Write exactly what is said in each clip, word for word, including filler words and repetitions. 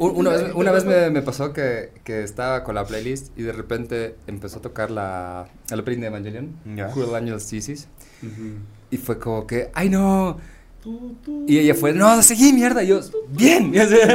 una vez, una vez me, me pasó que, que estaba con la playlist y de repente empezó a tocar la, el opening de Evangelion, Ya. Cruel Angels Thesis, Ujú. y fue como que, ¡ay no! Y ella fue, no, seguí, mierda, y yo, ¡bien! Y así.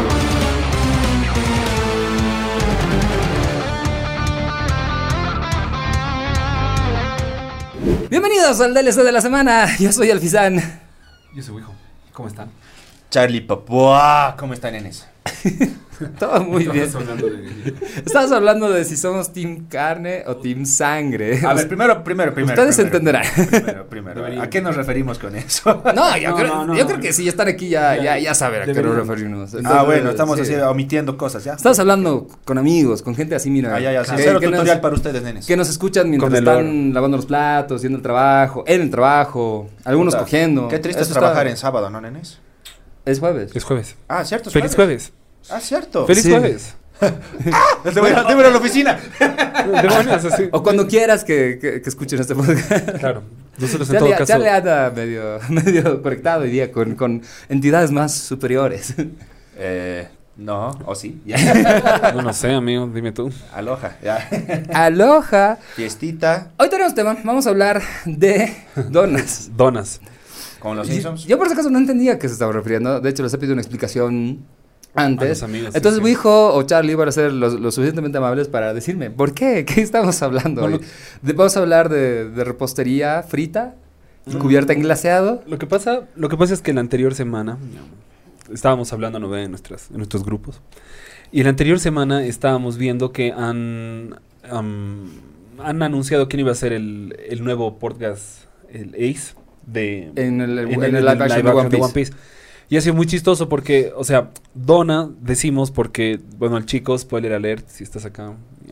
Bienvenidos al D L C de la semana, yo soy Alfizán. Yo soy hijo. ¿Cómo están? Charlie Papua, ¿cómo están, nenes? Todo muy bien. Estamos hablando de... Estamos hablando de si somos team carne o team sangre. A ver, primero, primero, primero. Ustedes primero, entenderán. Primero, primero. Deberían. ¿A qué nos referimos con eso? No, yo, No, creo, no, no, yo no. creo que si están aquí ya, ya, ya saben a qué nos Deberían. referimos. Ah, Entonces, bueno, estamos sí. así omitiendo cosas, ¿ya? Estamos hablando con amigos, con gente así, mira. Ah, ya, ya, que- sincero que tutorial nos, para ustedes, nenes. que nos escuchan mientras Con el están lavando los platos, haciendo el trabajo, en el trabajo, algunos Puta, cogiendo. Qué triste Eso es trabajar está- en sábado, ¿no, nenes? Es jueves. Es jueves. Ah, cierto, es ¡Feliz jueves! Ah, cierto. ¡Feliz Sí. jueves! Démosle démosle a la oficina. Demonios, así. O cuando quieras que, que, que escuchen este podcast. Claro. Nosotros en Ya todo le, caso... ya le anda medio, medio conectado hoy día con, con entidades más superiores. Eh, no, o sí. Ya. No, no sé, amigo, dime tú. Aloha, ya. Aloha. Fiestita Hoy tenemos tema, vamos a hablar de donas. Donas. con los Y- Simpsons. Yo por ese caso no entendía a qué se estaba refiriendo. De hecho, les he pedido una explicación A antes. los amigos, sí, Entonces sí. mi hijo o Charlie van a ser lo, lo suficientemente amables para decirme, ¿por qué? ¿Qué estamos hablando Bueno. hoy? De- vamos a hablar de, de repostería frita y Mm. cubierta en glaseado. Lo que pasa, lo que pasa es que la anterior semana estábamos hablando, ¿no ve? En, nuestras, en nuestros grupos. Y la anterior semana estábamos viendo que han, am, han anunciado quién iba a ser el, el nuevo podcast, el Ace, de, En el, en en el el live action de One Piece. Y ha sido muy chistoso porque, o sea, Donna, decimos porque, bueno, el chico, spoiler alert, si estás acá. ya.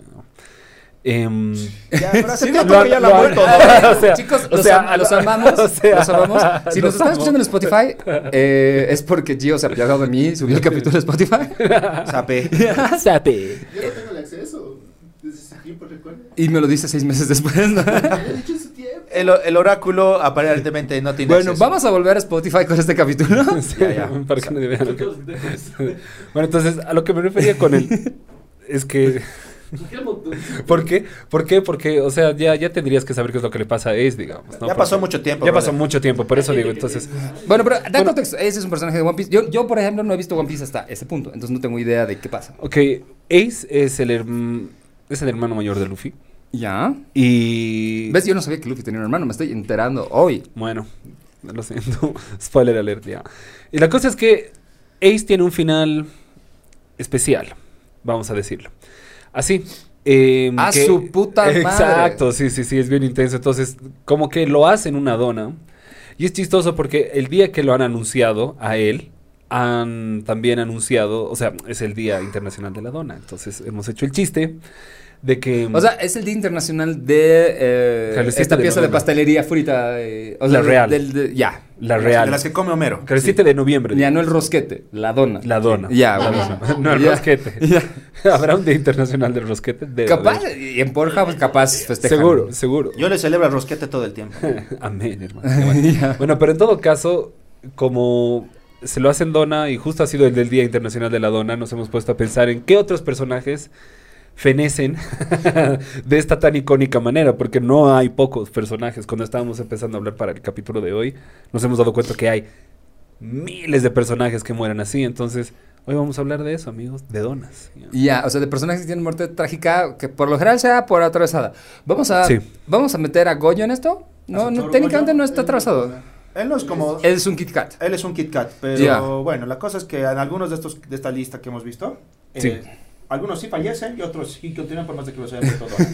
Em, Ya, pero hace Sí, tiempo lo- que ya lo- la ha vuelto. o sea, Chicos, o los, sea, am- los amamos, o sea, los amamos. Si nos los están amo. escuchando en Spotify, eh, es porque Gio se ha apiadado de mí, subió el capítulo de Spotify. Sape. Sape. Yo no tengo el acceso desde ese tiempo, recuerda. Y me lo dice seis meses después, ¿no? Ya he dicho en su tiempo. El, el oráculo aparentemente no tiene Bueno, acceso. vamos a volver a Spotify con este capítulo. Sí, Ya, ya. para que nadie vea lo que... Bueno, entonces, a lo que me refería con él es que... ¿Por qué? ¿Por qué? Porque, o sea, ya, ya tendrías que saber qué es lo que le pasa a Ace, digamos, ¿no? Ya Porque- pasó mucho tiempo. Ya brother. pasó mucho tiempo, por eso digo, entonces... Bueno, pero da Bueno. contexto, ese es un personaje de One Piece. Yo, yo, por ejemplo, no he visto One Piece hasta ese punto, entonces no tengo idea de qué pasa. Ok, Ace es el, herm- es el hermano mayor de Luffy. ¿Ya? Y... ¿Ves? Yo no sabía que Luffy tenía un hermano, me estoy enterando hoy. Bueno, lo siento, spoiler alert ya. Y la cosa es que Ace tiene un final especial, vamos a decirlo. Así. eh, ¡A que- su puta madre! Exacto, sí, sí, sí, es bien intenso. Entonces, como que lo hacen una dona. Y es chistoso porque el día que lo han anunciado a él, han también anunciado, o sea, es el Día Internacional de la Dona. Entonces, hemos hecho el chiste de que... O sea, es el Día Internacional de eh, Carecita esta de pieza de dona. pastelería frita. eh, o La sea, real. del- de- ya. la De real. las que come Homero. Que el siete de noviembre. Ya no el rosquete, la dona. La dona. Ya, La bueno. dona. No el Ya. rosquete. Ya. ¿Habrá un Día Internacional del rosquete? Debe Capaz, haber. y en Pornhub capaz festejan. Seguro, seguro. Yo le celebro el rosquete todo el tiempo. Amén, hermano. Qué bueno. Ya. Bueno, pero en todo caso, como se lo hacen dona y justo ha sido el del Día Internacional de la Dona, nos hemos puesto a pensar en qué otros personajes fenecen de esta tan icónica manera, porque no hay pocos personajes. Cuando estábamos empezando a hablar para el capítulo de hoy, nos hemos dado cuenta que hay miles de personajes que mueren así. Entonces, hoy vamos a hablar de eso, amigos, de donas. Ya, o sea, de personajes que tienen muerte trágica, que por lo general sea por atravesada. Vamos a, Sí. vamos a meter a Goyo en esto. No, ¿A no Satoru técnicamente Gojo? no está atravesado. Él no es como... Él es un Kit Kat. Él es un Kit Kat, pero Ya. bueno, la cosa es que en algunos de estos de esta lista que hemos visto, eh, Sí. algunos sí fallecen y otros sí continúan por más de que los hayan vuelto dona.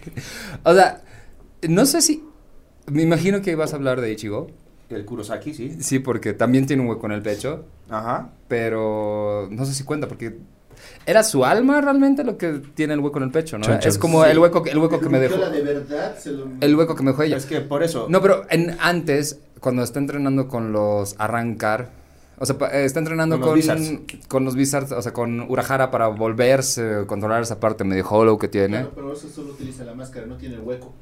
O sea, no sé si. Me imagino que ibas a hablar de Ichigo. El Kurosaki, sí. Sí, porque también tiene un hueco en el pecho. Ajá. Pero no sé si cuenta, porque. ¿Era su alma realmente lo que tiene el hueco en el pecho, no? Chon, chon. Es como Sí. el hueco, que- el hueco que me dejó. La de verdad se lo... El hueco que me dejó ella. Es que por eso... No, pero en, antes, cuando está entrenando con los Arrancar, o sea, pa- eh, está entrenando Con con, los Wizards. con los Wizards, o sea, con Urahara para volverse, controlar esa parte medio hollow que tiene. Claro, pero eso solo utiliza la máscara, no tiene el hueco.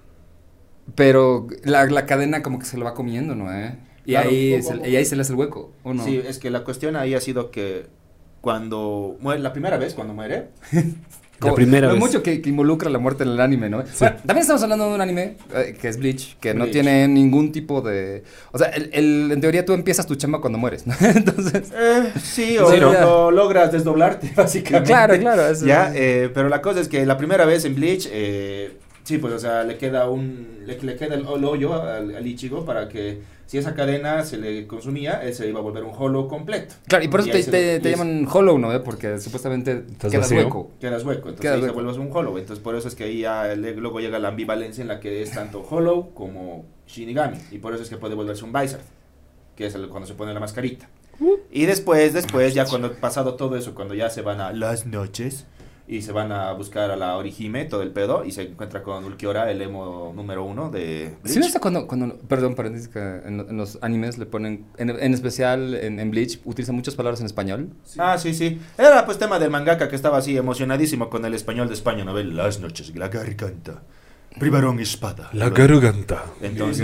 Pero la, la cadena como que se lo va comiendo, ¿no? ¿Eh? Y, Claro, ahí poco a se, poco. y ahí se le hace el hueco, ¿o no? Sí, es que la cuestión ahí ha sido que cuando muere, la primera vez cuando muere. La primera lo vez. mucho que, que involucra la muerte en el anime, ¿no? Bueno, también estamos hablando de un anime eh, que es Bleach, que no Bleach. tiene ningún tipo de... O sea, el, el- en teoría tú empiezas tu chamba cuando mueres, ¿no? Entonces... Eh, sí, o Sí, lo, ya. lo logras desdoblarte, básicamente. Claro, claro. eso- Ya, eh, pero la cosa es que la primera vez en Bleach, eh, sí, pues, o sea, le queda un, le, le queda el, el hoyo al, al Ichigo para que si esa cadena se le consumía, él se iba a volver un hollow completo. Claro, y por eso Y te, ahí se- te- te y es- llaman Hollow, ¿no? ¿Eh? Porque supuestamente Estás quedas vacío. hueco. Quedas hueco, entonces Quedas ahí se hueco. vuelves un hollow. Entonces por eso es que ahí ya le- luego llega la ambivalencia en la que es tanto hollow como Shinigami. Y por eso es que puede volverse un Bizard, que es el- cuando se pone la mascarita. Y después, después, ya cuando pasado todo eso, cuando ya se van a las noches y se van a buscar a la Orihime, todo el pedo, y se encuentra con Ulquiorra, el emo número uno de Bleach. ¿Sí ves cuando, cuando, perdón, paréntesis, que en, en los animes le ponen, en, en especial en, en Bleach, utilizan muchas palabras en español? Ah, sí, sí. Era pues tema del mangaka que estaba así emocionadísimo con el español de España, ¿no? Las noches, la garganta, privarón espada. La garganta. Entonces,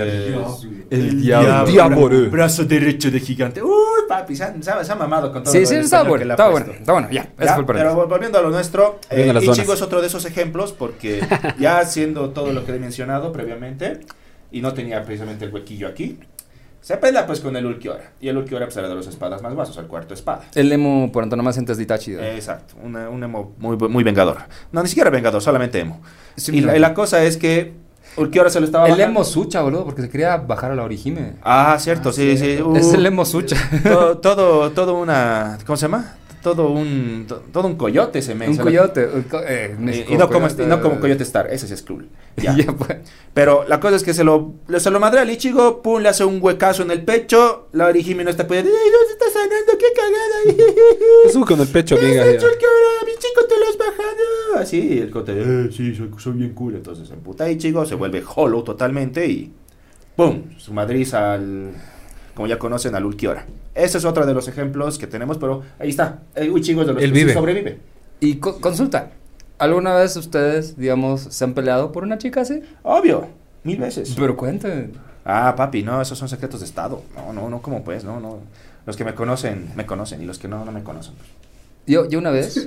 El diablo. Diablo. bra- brazo derecho de gigante. Uy, papi, se ha, se ha- se ha mamado con todo Sí, lo sí, del estaba español bueno, que le ha estaba puesto. bueno, está bueno, ya, Ya, ese fue el pero paréntesis. vol- volviendo a lo nuestro, eh, Volviendo a las Ichigo donas. es otro de esos ejemplos porque ya haciendo todo lo que he mencionado previamente y no tenía precisamente el huequillo aquí, se pelea pues con el Ulquiorra. Y el Ulquiorra pues era de los espadas más vasos, el cuarto espada. El emo, por antonomasia, antes de Itachi. ¿no? Exacto, una- un emo muy, muy vengador. No, ni siquiera vengador, solamente emo. Sí, y, la, mira. y la cosa es que Ulquiorra se lo estaba El bajando. emo Sucha, boludo, porque se quería bajar a la Orihime. Ah, cierto, sí, sí. uh, Es el emo Sucha. todo, todo, todo una, ¿cómo se llama? Todo un, to- todo un coyote se me Un se la- coyote. un co- eh, Y, México, y no como, coyote. y no como Coyote Star, ese sí es cool. Ya. Ya, pues. Pero la cosa es que se lo, se lo madrea al Ichigo, pum, le hace un huecazo en el pecho, la Orihime no está pudiendo, ¡ay, no se está sanando, qué cagada! Eso con el pecho, ¿Qué amiga. has ya. hecho, Ulquiorra? ¡Mi chico te lo has bajado! Así, el cote, eh, sí, soy, soy bien cool. Entonces se emputa Ichigo, se vuelve hollow totalmente y ¡pum! Su madriza al, como ya conocen, al Ulquiorra. Ese es otro de los ejemplos que tenemos, pero ahí está. El Ichigo es de los Él que sí vive. sobrevive. Y co- consulta. ¿Alguna vez ustedes, digamos, se han peleado por una chica así? Obvio, mil veces. Pero cuenten. Ah, papi, no, esos son secretos de Estado. No, no, no, ¿cómo pues? No, no. Los que me conocen, me conocen, y los que no, no me conocen. Yo, yo una vez.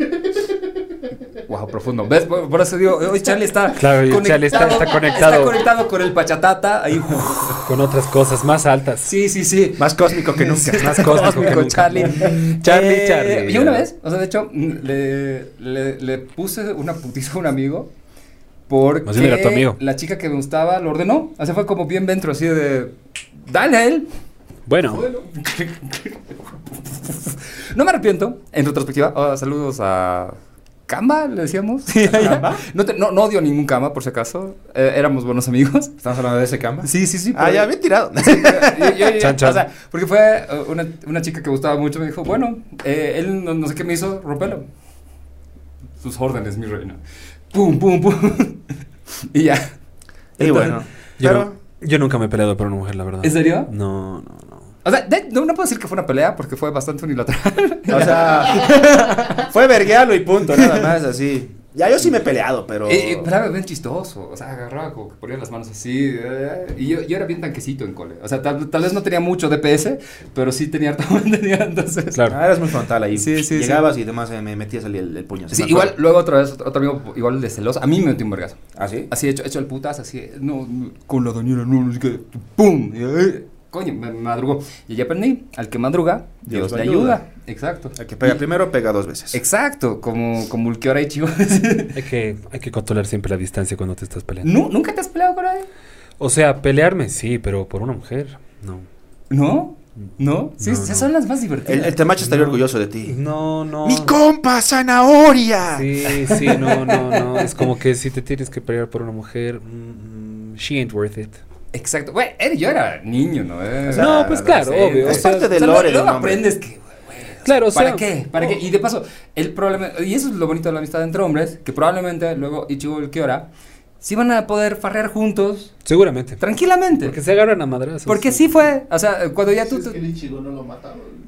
Wow, profundo. ¿Ves? Por, por eso digo, hoy Charlie está. Claro, y Charlie está- está conectado. Está conectado con el pachatata. Ahí. Con otras cosas más altas. Sí, sí, sí. Más cósmico que nunca. Más cósmico que nunca. Charlie. Charlie, Eh, Charlie. Yo una vez, o sea, de hecho, mm, le, le, le puse una putiza a un amigo. Porque Más bien era tu amigo. la chica que me gustaba lo ordenó. O sea, fue como bien dentro, así de. Dale a él. Bueno, No me arrepiento, en retrospectiva. Oh, saludos a Kamba, le decíamos. ¿Kamba? no, te- no, no odio ningún Kamba, por si acaso. Eh, éramos buenos amigos. ¿Estamos hablando de ese camba? Sí, sí, sí. Ah, pero- ya, bien tirado. Yo- yo- yo- Chan, chan. O sea, porque fue eh, una, una chica que gustaba mucho. Me dijo, bueno, eh, él no, no sé qué me hizo, rompelo. Sus órdenes, mi reina. Pum, pum, pum. Y ya. Y Entonces, bueno, yo, pero... no- yo nunca me he peleado por una mujer, la verdad. ¿En serio? No, no, no. O sea, de- no, no puedo decir que fue una pelea porque fue bastante unilateral. O sea, fue verguearlo y punto, nada más, así. Ya yo sí me he peleado, pero... Eh, eh, pero era bien chistoso, o sea, agarraba como que ponía las manos así, eh, y yo, yo era bien tanquecito en cole, o sea, tal, tal vez no tenía mucho D P S, pero sí tenía harta tenía, entonces... Claro. Ah, eras muy frontal ahí. Sí, sí, Llegabas y demás eh, me metías el, el, el puño. Sí, me igual, acuerdo. luego otra vez, otro, otro amigo, igual de celoso, a mí me metió un vergazo, ¿Ah, sí? así hecho, hecho el putas, así, no, no, con la Daniela, no, no sé qué, pum, y, eh, coño, me, me madrugó, y ya aprendí, al que madruga, Dios, Dios le le ayuda, ayuda. exacto. El que pega Y- primero, pega dos veces. Exacto, como, como Ulquiorra y Chivo. Hay que, hay que controlar siempre la distancia cuando te estás peleando. ¿Nu- ¿Nunca te has peleado con alguien? O sea, pelearme, sí, pero por una mujer, no. ¿No? ¿No? Sí, No, esas no. son las más divertidas. El, el Temacho estaría No. orgulloso de ti. No, no. ¡Mi compa, zanahoria! Sí, sí, no, no, no. Es como que si te tienes que pelear por una mujer, mm, mm, she ain't worth it. Exacto. Güey, era- yo era niño, ¿no? Eh, O sea, No, pues claro, adolescente. obvio, o Es sea, parte del O sea, lore luego del hombre. aprendes que, güey, Claro, o ¿para sea, qué? ¿Para qué? Y de paso, el problema, y eso es lo bonito de la amistad entre hombres, que probablemente luego Ichigo y Ulquiorra sí van a poder farrear juntos seguramente. tranquilamente. Porque se agarran a madrazos. Porque sí fue, o sea, cuando ya tú... Es tú- que el Ichigo no lo mataron.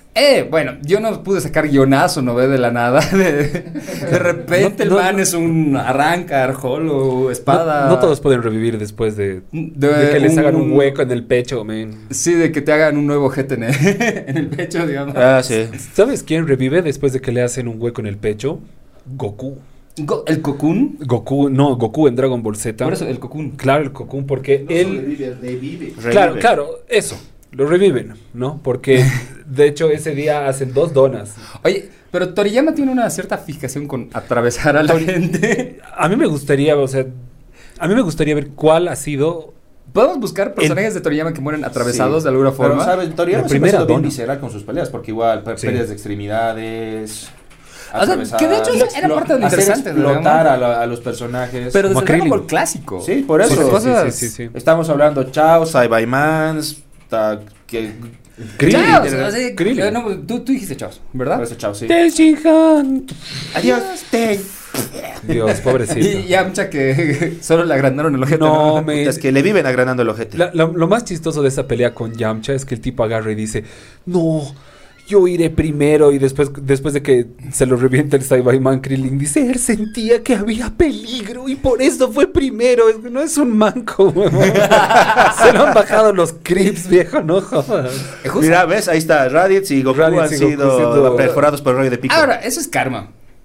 Eh, bueno, yo no pude sacar guionazo, no ve de la nada. De, de repente No, no, el man no. es un arrancar, holo, espada. No, no todos pueden revivir después de, De, de que les hagan un un- hueco en el pecho, man. Sí, de que te hagan un nuevo ojete en el, en el pecho, digamos. Ah, sí. ¿Sabes quién revive después de que le hacen un hueco en el pecho? Goku. Go- el Cocoon. Goku, no, Goku en Dragon Ball Z. Por eso, el Cocoon. Claro, el Cocoon, porque No él... sobrevive, revive. Claro, Revive. claro, eso. Lo reviven, ¿no? Porque, de hecho, ese día hacen dos donas. Oye, pero Toriyama tiene una cierta fijación con atravesar a la gente. A mí me gustaría, o sea, a mí me gustaría ver cuál ha sido... Podemos buscar personajes de Toriyama que mueren atravesados Sí. de alguna Pero, forma. ¿sabes? Toriyama La siempre ha primera sido bien dona. visceral con sus peleas, porque igual, pe- Sí. peleas de extremidades. O sea, que de hecho atravesadas, era parte de lo hacer interesante, explotar digamos. a, la- a los personajes. Pero desde Como el Dragon Krillin. Ball clásico. Sí, por eso. Porque Sí, cosas... sí, sí, sí. Estamos hablando Chao, Saibaimans, ta- que Krillin. Chaos, Krillin. o sea, Krillin. eh, no, tú, tú dijiste Chaos, ¿verdad? Por eso Chao, sí. Tenshinhan. Adiós, Ten. Dios, pobrecito. Y Yamcha que solo le agrandaron el ojete. No, me... Es que le viven agranando el ojete. La- la- lo más chistoso de esa pelea con Yamcha es que el tipo agarra y dice, no, yo iré primero, y después, después de que se lo revienta el Saibaiman, Krillin dice, él sentía que había peligro y por eso fue primero. Es que no es un manco, huevón. Se lo han bajado los creeps, viejo, no jodas. Eh, justo- Mira, ves, ahí está, Raditz y Goku Raditz han y Goku sido siendo- perforados por el rollo de pico. Ahora, eso es karma.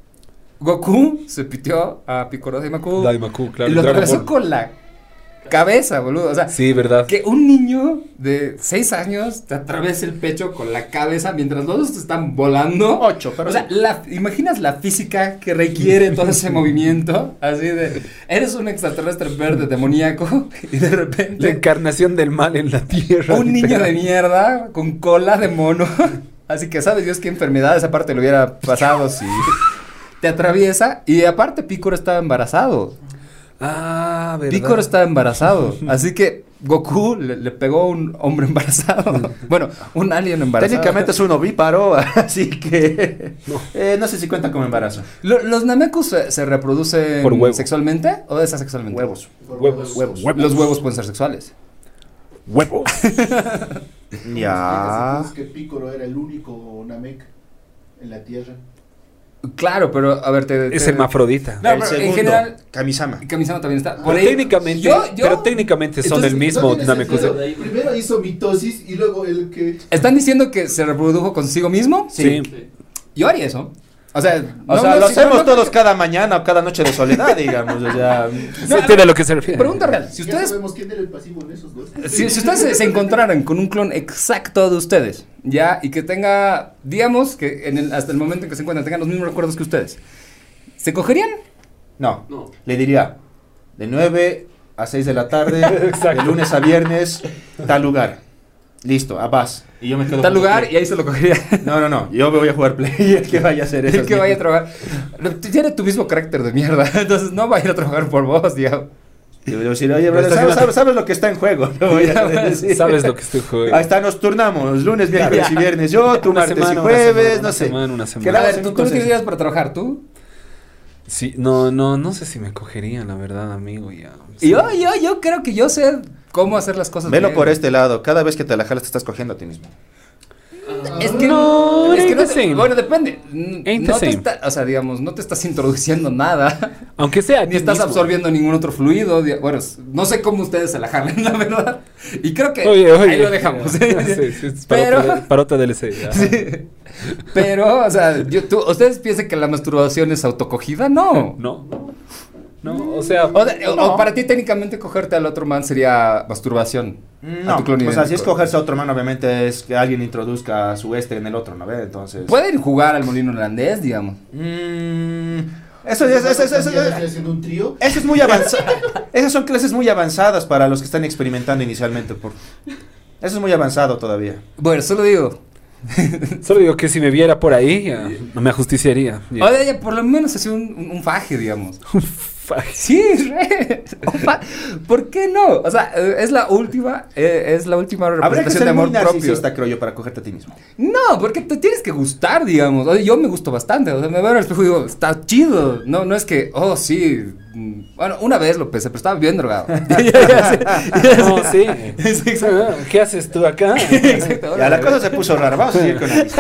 Goku se pitió a Piccolo Daimaku. Daimaku, claro. Y lo en Dragon atravesó Ball. con la cabeza, boludo. O sea, Sí, ¿verdad? que un niño de seis años te atraviese el pecho con la cabeza mientras los dos están volando. Ocho, pero O sea, la, ¿imaginas la física que requiere todo ese movimiento? Así de, eres un extraterrestre verde demoníaco y de La repente encarnación del mal en la tierra. un niño literal. de mierda con cola de mono. Así que sabe Dios qué enfermedad esa parte le hubiera pasado si te atraviesa. Y aparte Piccolo estaba embarazado. Ah, ¿verdad? Piccolo estaba embarazado. Así que Goku le, le pegó a un hombre embarazado. Bueno, un alien embarazado. técnicamente es un ovíparo, así que no. Eh, no sé si cuenta como embarazo. Lo- ¿Los Namekus se, se reproducen Por huevo. sexualmente o es asexualmente? Huevos. Por Huevos, huevos. Los huevos pueden ser sexuales. Huevos. Ya. Es que Piccolo era el único Namek en la Tierra. Claro, pero a ver, te... Es te- hermafrodita. No, el pero en segundo, general- Kamisama. Kamisama también está. Pero técnicamente, yo- yo- pero técnicamente son Entonces, el mismo No tiene Namekusei. sentido. Primero hizo mitosis y luego el que... ¿Están diciendo que se reprodujo consigo mismo? Sí. Yo haría eso. O sea, O no- sea, no- lo si- hacemos no- no- todos cada mañana o cada noche de soledad, digamos. O sea, Se entiende a lo que se refiere. Pregunta real. Si Ya ustedes, sabemos quién era el pasivo en esos dos. si, si ustedes se, se encontraran con un clon exacto de ustedes, ya, y que tenga, digamos, que en el- hasta el momento en que se encuentran, tengan los mismos recuerdos que ustedes, ¿se cogerían? no. No. Le diría de nueve a seis de la tarde, Exacto. de lunes a viernes, tal lugar. Listo, a paz. Y yo me quedo Tal con lugar Play. y ahí se lo cogería. No, no, no. Yo me voy a jugar Play. El que vaya a hacer eso. El que vaya a trabajar. Tiene tu mismo carácter de mierda, entonces no va a ir a trabajar por vos, digamos. Yo voy a decir, oye, brother, Estás ¿sabes, hablando- sabes, sabes lo que está en juego? No voy a decir. Sabes lo que estoy jugando. Ahí está, nos turnamos. Lunes, miércoles y viernes yo, tú Una martes semana, y una jueves, semana, no una sé. semana, una semana. Quedamos A ver, en ¿tú, un tú no tienes consenso. días para trabajar, tú? Sí, no, no, no sé si me cogerían, la verdad, amigo, ya. Y yo, yo, yo creo que yo sé cómo hacer las cosas Velo bien. por este lado. Cada vez que te la jalas te estás cogiendo a ti mismo. Es que No, es que ain't no the te- same. bueno, depende. N- Ain't no the te same. está- o sea, digamos, no te estás introduciendo nada, Aunque sea. a ni ti estás mismo. absorbiendo ningún otro fluido. di- Bueno, s- no sé cómo ustedes se la jalan, la verdad. Y creo que Oye, oye. ahí lo dejamos. Sí, sí, es para, Pero- otra, para otra D L C. ya. Sí. Pero, o sea, yo, tú, ¿ustedes piensan que la masturbación es autocogida? No. No, no. No, o sea. O, de- o- No. o para ti técnicamente cogerte al otro man sería masturbación. No, tu clon o sea, si idéntico. es cogerse a otro man, obviamente es que alguien introduzca a su este en el otro, ¿no ves? Entonces... Pueden jugar al molino holandés, digamos. Mm, eso, eso, eso, eso, eso, Ya estoy haciendo un trío. eso es muy avanzado. Esas son clases muy avanzadas para los que están experimentando inicialmente. Por... Eso es muy avanzado todavía. Bueno, solo digo. Solo digo que si me viera por ahí, ya, no me ajusticiaría. ya. O de ella, por lo menos así un, un, un faje, digamos. Fuck. Sí, re. Opa, ¿por qué no? O sea, eh, es la última, eh, es la última Habría que representación ser de muy amor propio. narcisista, creo yo, para cogerte a ti mismo. No, porque te tienes que gustar, digamos. O sea, yo me gusto bastante. O sea, me veo en el espejo y digo, está chido. No, no es que, oh, sí. mm, Bueno, una vez lo pensé, pero estaba bien drogado. Ya, ya, ya sé, ya sé. No, sí. Sí, exacto. Ah, ¿qué haces tú acá? Exacto. Ya, la cosa se puso rara. Vamos a seguir con la lista.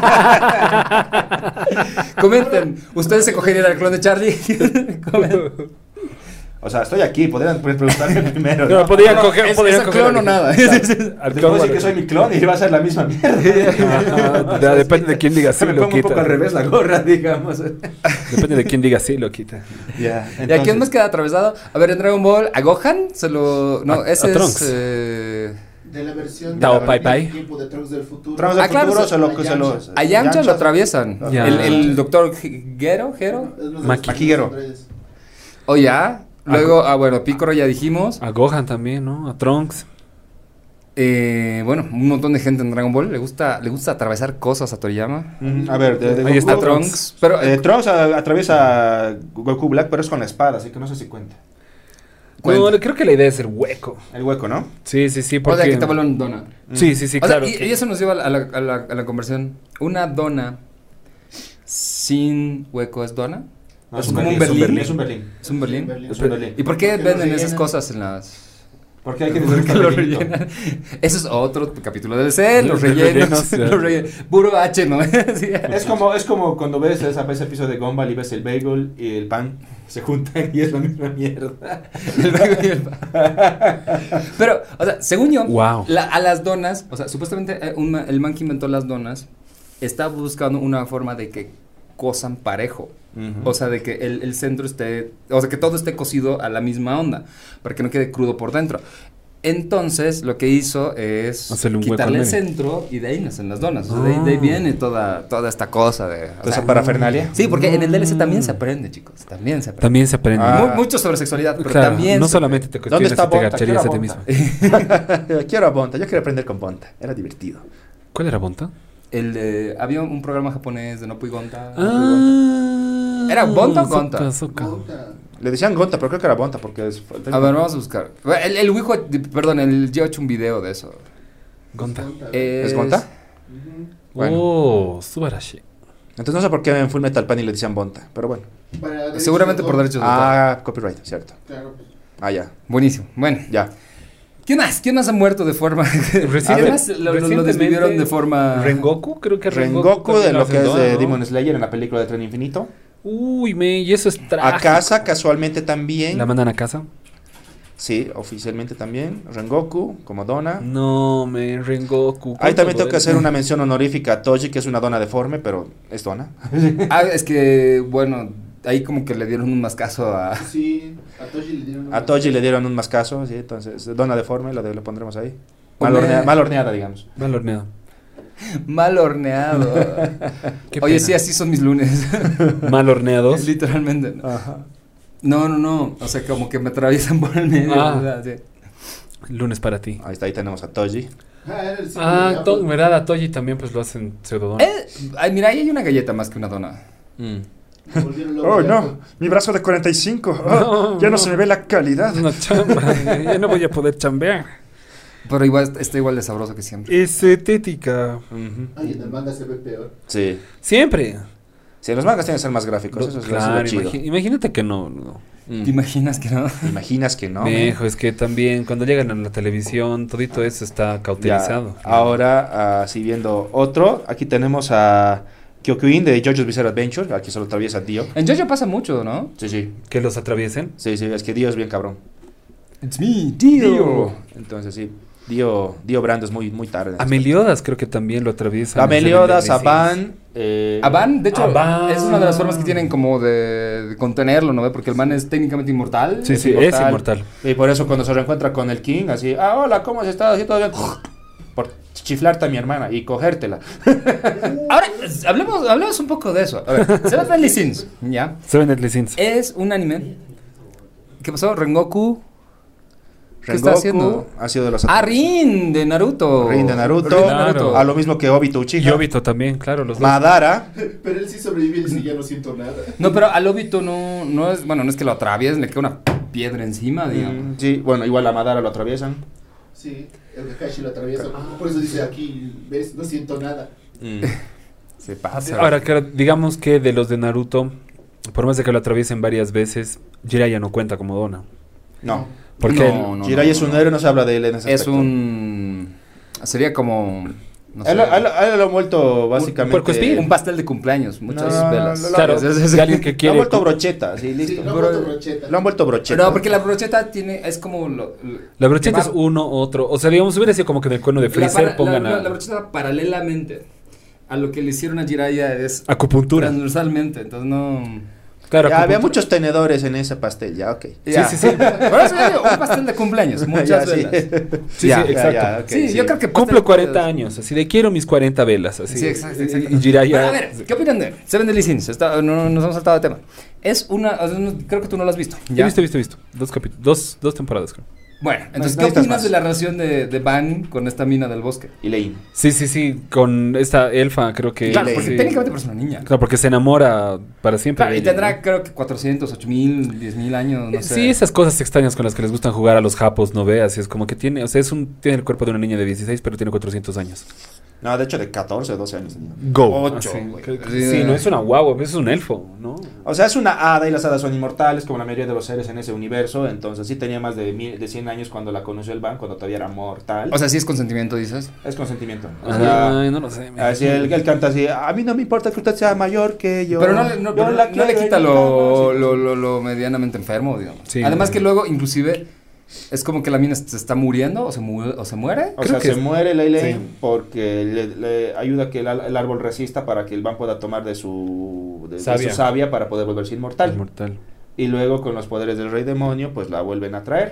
Comenten, ¿ustedes se cogerían al clon de Charlie? Comenten. O sea, estoy aquí, podrían pre- preguntarme primero. No, ¿no? podían No, coger, es- podían es el coger clon o al- nada. al Te clon, puedo decir que soy mi clon y va a ser la misma mierda. Ajá, ya, depende de quién diga sí, Me lo pongo un quita. poco al revés la gorra, digamos. Depende de quién diga sí, lo quita. Ya, ¿Y a quién más queda atravesado? A ver, en Dragon Ball, a Gohan se lo... No, A- ese a es... Trunks. eh, De la versión Tao de Pai Pai. el tiempo de Trunks del futuro. Trunks del Ah, claro, futuro se- se lo... a Se lo Yamcha. a Yamcha lo atraviesan. Ya. El, el doctor Gero, Gero. Es uno de Maki. los Makiguero. androides. O ya. Luego, ah, bueno, Piccolo ya dijimos. A Gohan también, ¿no? A Trunks. Eh, bueno, un montón de gente en Dragon Ball le gusta, le gusta atravesar cosas a Toriyama. Mm, A ver, de, de Ahí está A Goku, Trunks. Pero, eh, eh, Trunks a- atraviesa Goku Black, pero es con la espada, así que no sé si cuenta. cuenta. No, creo que la idea es el hueco. El hueco, ¿no? Sí, sí, sí, o porque... sea, que te vuelven dona. Sí, sí, sí, O sea, claro. y, que- y eso nos lleva a la, a, la, a la conversión. Una dona sin hueco es dona. No, Es un como un Berlín, Berlín. Es un Berlín. Es un Berlín. Berlín. Es un Berlín. ¿Y por qué Porque lo venden esas rellenan. cosas en las... Porque hay que ¿Por qué disfrutar lo el rellenito. rellenan? Eso es otro capítulo del C, los Los rellenos. rellenos, ya. Los rellenos. Puro H, ¿no? Sí. Es como, es como cuando ves esa, ese episodio de Gumball y ves el bagel y el pan se juntan y es la misma mierda. El bagel y el pan. Pero, o sea, según yo, Wow. la- a las donas, o sea, supuestamente eh, un ma- el man que inventó las donas está buscando una forma de que cosan parejo. O sea, de que el, el centro esté, o sea, que todo esté cocido a la misma onda, para que no quede crudo por dentro. Entonces, lo que hizo es Hacerle un hueco quitarle al el medio. centro y de ahí nacen las donas. O sea, de, ahí- de ahí Ah. viene toda, toda esta cosa de... o Esa sea, parafernalia. sí, porque en el D L C también se aprende, chicos. También se aprende. También se aprende. Ah. Mu- mucho sobre sexualidad, pero Claro, también... no se solamente te ¿Dónde cuestiones está y te Bonta? gacharías a ti Quiero mismo. Bonta. Quiero a Bonta, yo quiero aprender con Bonta. Era divertido. ¿Cuál era Bonta? El, eh, había un programa japonés de Nopui Gonta. Ah, ¿Era Bonta o Soka, Gonta? Soka. Puta. Le decían Gonta, pero creo que era Bonta porque es... A ver, vamos a buscar. El, el Wijo, perdón, el, yo he hecho un video de eso. Gonta. ¿Es Gonta? Ujú. Bueno. Oh, Subarashi. Entonces no sé por qué en Full Metal Panic le decían Bonta, pero bueno. Para derechos Seguramente de por autor. derechos de autor. Ah, copyright, cierto. Claro, pues. Ah, ya, Buenísimo. Bueno, ya. ¿quién más? ¿Quién más ha muerto de forma? Recientemente- ¿Quién más lo, lo- lo desvivieron de forma? Rengoku, creo que Rengoku de también lo hace que es Dona, de ¿no? Demon Slayer en la película de Tren Infinito. Uy, me, y eso es trágico. A casa casualmente también. ¿La mandan a casa? Sí, oficialmente también. Rengoku como dona. No, me, Rengoku. Ahí también tengo ¿cuánto que hacer duele? una mención honorífica a Toji, que es una dona deforme, pero es dona. Ah, es que, bueno, ahí como que le dieron un mascazo a... Sí, a Toji le dieron. A Toji le dieron un mascazo, sí, entonces dona deforme, lo, de- lo pondremos ahí. Mal, Hombre. hornea- mal horneada, digamos. Mal horneado. Mal horneado. Qué Oye, pena. sí, así son mis lunes. Mal horneados. Literalmente. ¿no? Ajá. No, no, no. O sea, como que me atraviesan por el medio. Ah. o sea, sí. Lunes para ti. Ahí está, ahí tenemos a Toji. Ah, era el símbolo de Ah, Apple. to, ¿verdad? A Toji también pues lo hacen pseudodón. Eh, ay, mira, ahí hay una galleta más que una dona. Volvieron loco Oh, de no, Apple. mi brazo de cuarenta y cinco. No, ya no, no. se me ve la calidad. No chamba, ya no voy a poder chambear. Pero igual está igual de sabroso que siempre. Es estética. Ujú. Ay, en el manga se ve peor. Sí. Siempre. Sí, los mangas tienen que ser más gráficos, eso es lo- eso es lo Claro, chido. imagi- imagínate que no. no. Mm. ¿Te imaginas que no? ¿Te imaginas que no? Viejo, es que también cuando llegan a la televisión, todito eso está Ya, cauterizado. ahora, ah, sí, viendo otro, aquí tenemos a Kyokuin de JoJo's Bizarre Adventure, aquí solo atraviesa Dio. En JoJo pasa mucho, ¿no? Sí, sí, Que los atraviesen. sí, sí, es que Dio es bien cabrón. It's me, Dio. Entonces sí, Dio, Dio Brando es muy, muy tarde. A Meliodas creo que también lo atraviesan. A en Seven Meliodas, Deadly a Sins. Van, eh, Aban, de hecho, Aban. es una de las formas que tienen como de, de contenerlo, ¿no? Porque el man es técnicamente inmortal. Sí, sí, es inmortal. y por eso cuando se reencuentra con el King, así, ah, hola, ¿cómo has estado? Así todo bien. Por chiflarte a mi hermana y cogértela. Ahora, hablemos, hablemos un poco de eso. A ver, Seven Deadly Sins, ¿ya? Seven Deadly Sins. Es un anime. ¿Qué pasó? Rengoku. ¿Qué está haciendo? Ha sido de los... Ah, Rin de Naruto. Rin de Naruto. Rin de Naruto. A lo mismo que Obito Uchiha. Y Obito también, claro, los dos. Madara. Pero él sí sobrevive y dice, ya no siento nada. No, pero al Obito no, no es, bueno, no es que lo atraviesen, le queda una piedra encima, digamos. Mm, sí, bueno, igual a Madara lo atraviesan. Sí, el Kakashi lo atraviesa. Por eso dice aquí, ¿ves? No siento nada. Mm. Se pasa. Ahora, claro, digamos que de los de Naruto, por más de que lo atraviesen varias veces, Jiraiya no cuenta como Dona. No. Porque No, no, Jiraiya no, es un no. héroe, no se habla de él en ese Es aspecto. un... Sería como... No sé, A él, a él- a él lo han vuelto básicamente... puercoespín. un pastel de cumpleaños, muchas No, velas. no, no, claro, Es- es- es- de alguien que Lo han quiere... vuelto brocheta, sí, listo. Sí, lo han Bro- vuelto brocheta. Lo han vuelto brocheta. No, porque la brocheta tiene... Es como... Lo, lo- La brocheta que es va- uno, otro. O sea, digamos, hubiera sido como que en el cono de la Freezer para- pongan la, la, a... la brocheta paralelamente a lo que le hicieron a Jiraiya es... acupuntura. Transversalmente, entonces no... Claro, Ya, había acupuntura. muchos tenedores en ese pastel, ya, ok. Ya. sí, sí. Por eso digo, un pastel de cumpleaños, muchas Ya, sí. velas. Sí, Ya, sí, ya, exacto. ya, ok, sí, sí. yo creo que Cumplo pastel- cuarenta años, así de quiero mis cuarenta velas, así. Sí, exacto, exacto. Y Jiraiya... Bueno, a ver, ¿qué opinan de Seven Deadly Sins? Está, no, nos hemos saltado de tema. Es una, o sea, no- creo que tú no lo has visto. He ¿ya? visto, visto, visto. Dos capítulos, dos, dos temporadas, creo. Bueno, entonces, ¿qué necesitas opinas más. de la relación de, de Van con esta mina del bosque? Y leí. Sí, sí, sí, con esta elfa, creo que... Claro, ley. porque sí. técnicamente es una niña. Claro, porque se enamora para siempre. Claro, de y ella, tendrá, ¿no? creo que cuatrocientos, ocho mil, diez mil años, no sé. Sí, esas cosas extrañas con las que les gustan jugar a los japos, no veas, es como que tiene, o sea, es un, tiene el cuerpo de una niña de dieciséis, pero tiene cuatrocientos años. No, de hecho de catorce o doce años tenía. Go. Ocho, sí, güey. creo que- Sí, sí, de- no es una guagua, es un elfo, ¿no? O sea, es una hada y las hadas son inmortales, como la mayoría de los seres en ese universo. Entonces sí tenía más de, mil, de cien años cuando la conoció el Van, cuando todavía era mortal. O sea, sí es consentimiento, dices. es consentimiento. O sea, Ay, no lo sé. me- así él, él canta así, a mí no me importa que usted sea mayor que yo. Pero no, le- no, Yo pero la no le quiero quita en mi lo, cama". Sí. lo, lo, lo medianamente enfermo, digamos. Sí. Además que luego, inclusive, es como que la mina se está muriendo o se, mu o se muere. O Creo sea, que se es- muere Lele sí. porque le, le ayuda a que el, al- el árbol resista para que el Van pueda tomar de su, de, de Savia. su savia para poder volverse inmortal. Inmortal. Y luego con los poderes del rey demonio, pues la vuelven a traer.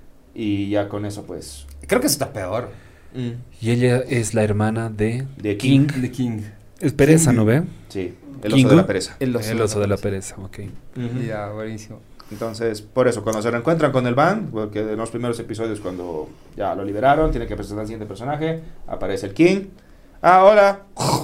Y ya con eso, pues... Creo que eso está peor. Y ella es la hermana de... De King. The King. Es pereza, ¿no ve? Sí, el Kingu. oso de la pereza. El oso, El oso de la pereza, ok. Ujú. Ya, buenísimo. Entonces, por eso, cuando se reencuentran con el Van, porque en los primeros episodios cuando ya lo liberaron, tiene que presentar al siguiente personaje, aparece el King. Ah, hola.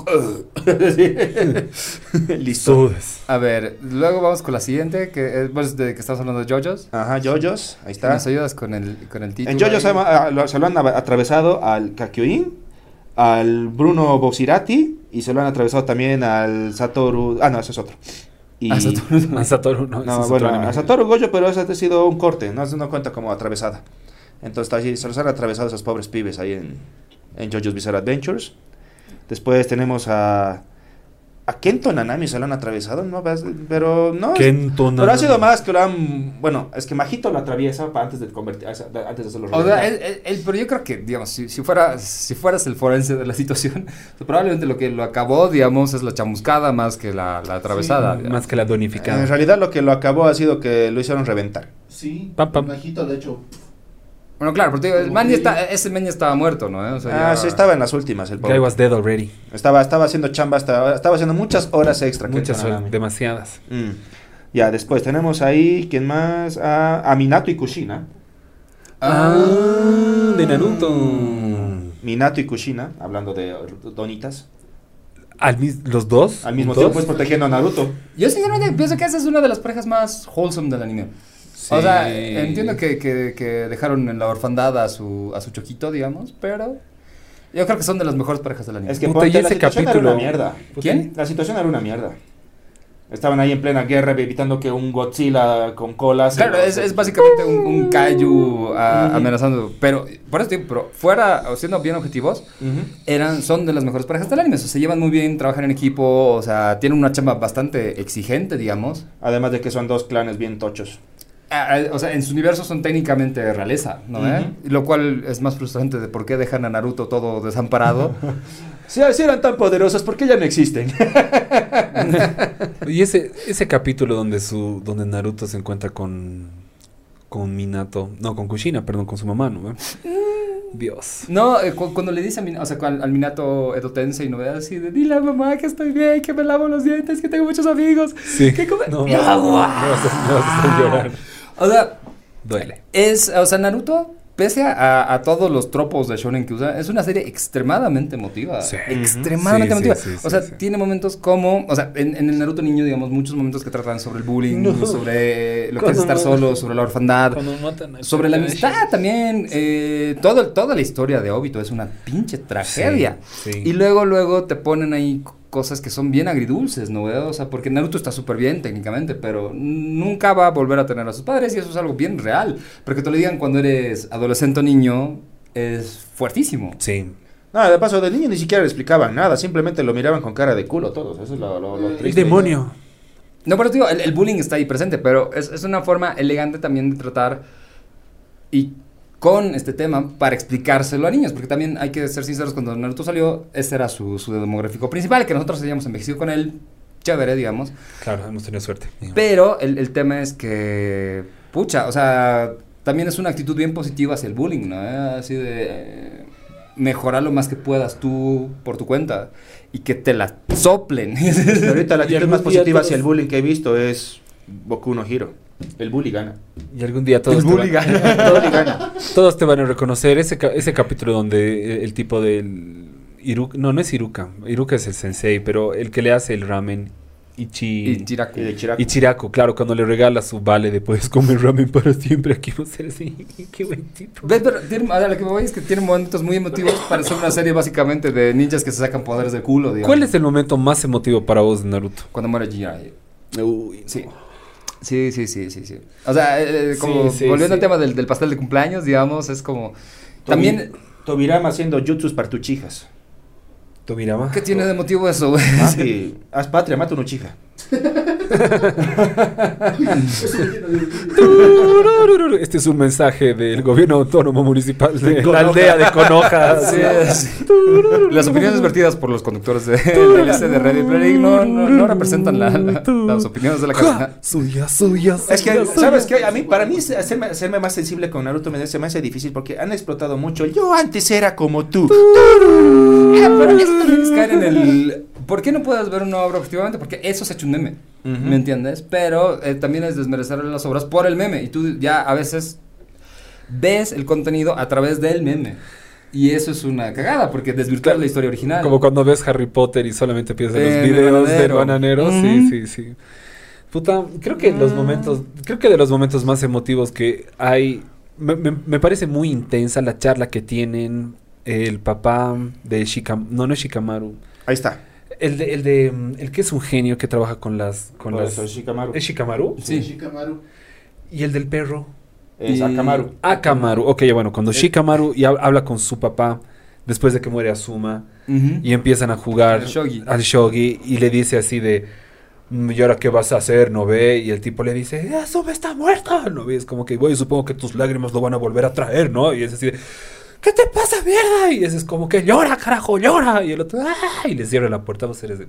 Sí. Listo. Sudes. A ver, luego vamos con la siguiente, que es pues, de que estamos hablando de JoJo's. Ajá, Jojos, ahí está. ¿Nos ayudas con el, con el título? En Jojos se, ahí? llama- ah, lo- se lo han ava- atravesado al Kakyoin, al Bruno Bosirati, y se lo han atravesado también al Satoru... Ah, no, ese es otro. Y, Ah, Satoru. A Satoru, no, ese No, es bueno, otro anime. a Satoru Gojo, pero ese ha sido un corte, no, no cuenta como atravesada. Entonces, está allí, se los han atravesado esos pobres pibes ahí en, en JoJo's Bizarre Adventures. Después tenemos a... A Kento Nanami se lo han atravesado, ¿no? Ves, pero no... Kento Pero ha Nanami. sido más que lo han... Bueno, es que Majito lo atraviesa pa- antes de convertir, antes de hacerlo O sea, realidad. él, él- él- pero yo creo que, digamos, si, si, fuera, si fueras el forense de la situación, pues probablemente lo que lo acabó, digamos, es la chamuscada más que la, la atravesada. digamos. Más que la donificada. En realidad lo que lo acabó ha sido que lo hicieron reventar. Sí, Pam, pam. el Majito, de hecho, Bueno, claro, porque digo, el Como man ya que- está, ese man ya estaba muerto, ¿no? ¿Eh? O sea, Ah, ya- sí, estaba en las últimas el Guy pobre. was dead already. Estaba, estaba haciendo chamba, estaba, estaba haciendo muchas horas extra. Kento Muchas Nanami. horas, demasiadas. Mm. Ya, después tenemos ahí, ¿quién más? Ah, a Minato y Kushina. Ah, de Naruto. Minato y Kushina, hablando de donitas. Al mis- ¿Los dos? Al mismo ¿Juntos? tiempo, pues protegiendo a Naruto. Yo sinceramente pienso que esa es una de las parejas más wholesome del anime. Sí. O sea, entiendo que, que, que dejaron en la orfandad a su, a su choquito, digamos, pero yo creo que son de las mejores parejas del anime. Es que Puta, ponte, y la ese situación capítulo- era una mierda. ¿Quién? La situación era una mierda. Estaban ahí en plena guerra evitando que un Godzilla con colas... Claro, es, es básicamente un, un kaiju ah, Ujú. amenazando, pero por eso digo, pero fuera, o siendo bien objetivos, Ujú. eran, son de las mejores parejas del anime, o sea, se llevan muy bien, trabajan en equipo, o sea, tienen una chamba bastante exigente, digamos. Además de que son dos clanes bien tochos. Ah, ah, o sea, en su universo son técnicamente realeza, ¿no? eh? Ujú. Lo cual es más frustrante de por qué dejan a Naruto todo desamparado. Si, si eran tan poderosos, ¿por qué ya no existen? Y ese, ese capítulo donde su donde Naruto se encuentra con con Minato, no, con Kushina, perdón, con su mamá, ¿no? ve? Dios. No, eh, cu- cuando le dice a Minato, o sea, cu- al, al Minato Edo Tensei, no veas así de, dile a mamá que estoy bien, que me lavo los dientes, que tengo muchos amigos. Sí. Que come- No, ¡Ya, me vas a- guau! me vas a- me vas a hacer llorar. O sea, Duele. es, o sea, Naruto pese a, a todos los tropos de shonen que usa, es una serie extremadamente emotiva. Sí. Extremadamente Sí, emotiva. sí, sí, o sea, sí, sí. tiene momentos como, o sea, en, en el Naruto niño, digamos, muchos momentos que tratan sobre el bullying, No. sobre lo que es Cuando estar no- solo, sobre la orfandad, Cuando matan a sobre la Kakashi. amistad también. Eh, todo, toda la historia de Obito es una pinche tragedia. Sí, sí. Y luego, luego te ponen ahí cosas que son bien agridulces, ¿no? ¿Ve? O sea, porque Naruto está súper bien técnicamente, pero nunca va a volver a tener a sus padres y eso es algo bien real. Porque te lo digan cuando eres adolescente o niño es fuertísimo. Sí. No, de paso, de niño ni siquiera le explicaban nada, simplemente lo miraban con cara de culo todos, eso es lo, lo, lo El triste. demonio. No, pero te digo, el, el bullying está ahí presente, pero es, es una forma elegante también de tratar y con este tema para explicárselo a niños, porque también hay que ser sinceros, cuando Naruto salió, ese era su, su demográfico principal, que nosotros habíamos envejecido con él, chévere, digamos, Claro, hemos tenido suerte. pero el, el tema es que, pucha, o sea, también es una actitud bien positiva hacia el bullying, ¿no? ¿Eh? Así de eh, mejorar lo más que puedas tú por tu cuenta y que te la soplen. Pero ahorita la Y actitud algún más día positiva todos- hacia el bullying que he visto es Boku no Hero. El bully gana. Y algún día todos, El te, bully van, gana. El bully gana. todos te van a reconocer ese, ca- ese capítulo donde el tipo del Iruka, no, no es Iruka, Iruka es el sensei, pero el que le hace el ramen, Ichi, Y Jiraku. Y de Chiraco. Ichiraku, claro, cuando le regala su vale de puedes comer ramen para siempre, aquí va a ser así, qué buen tipo. ¿Ves? Pero tiene, a lo que me voy es que tiene momentos muy emotivos para ser una serie básicamente de ninjas que se sacan poderes de culo, digamos. ¿Cuál es el momento más emotivo para vos de Naruto? Cuando muere Jiraiya. Uy, Sí. Sí, sí, sí, sí, sí. O sea, eh, como Sí, sí, volviendo sí. al tema del, del pastel de cumpleaños, digamos, es como... También, Tobirama haciendo jutsus para tus chijas. Tobirama. ¿qué tiene de motivo eso, güey? Ah, y haz patria, mata una chija. Este es un mensaje del gobierno autónomo municipal de, la Conoja. aldea de Conoja. Sí, sí. Las opiniones vertidas por los conductores de, del S de Ready Player no, no, no representan la- la- las opiniones de la cadena. Suya, suya, Es que, suya, ¿sabes suya. qué? A mí, para mí, hacerme, hacerme más sensible con Naruto me, se me hace difícil porque han explotado mucho. Yo antes era como tú. Ah, pero eso también es caer en el... ¿Por qué no puedes ver una obra objetivamente? Porque eso se ha hecho un meme, Ujú. ¿me entiendes? Pero eh, también es desmerecer las obras por el meme. Y tú ya a veces ves el contenido a través del meme. Y eso es una cagada, porque desvirtuar la historia original. Como cuando ves Harry Potter y solamente piensas en Eh, los del videos del bananero. bananero. Ujú. Sí, sí, sí. Puta, creo que los momentos, creo que de los momentos más emotivos que hay, me, me- me parece muy intensa la charla que tienen el papá de Shikamaru, no, no es Shikamaru, Ahí está. el de, el de, mm, el que es un genio que trabaja con las, con Por las, eso es Shikamaru. ¿es Shikamaru? Sí. Shikamaru. Y el del perro. Es Y- Akamaru. Akamaru, ok, bueno, cuando Shikamaru ya habla con su papá después de que muere Asuma Ujú. y empiezan a jugar Al shogi. al shogi y le dice así de "Mm, ¿y ahora qué vas a hacer? ¿No ve? Y el tipo le dice Asuma está muerta, ¿no ves? Como que, güey, supongo que tus lágrimas lo van a volver a traer, ¿no? Y es así de ¿qué te pasa, mierda? Y ese es como que llora, carajo, llora. Y el otro, ¡ah! Y le cierra la puerta, vos eres de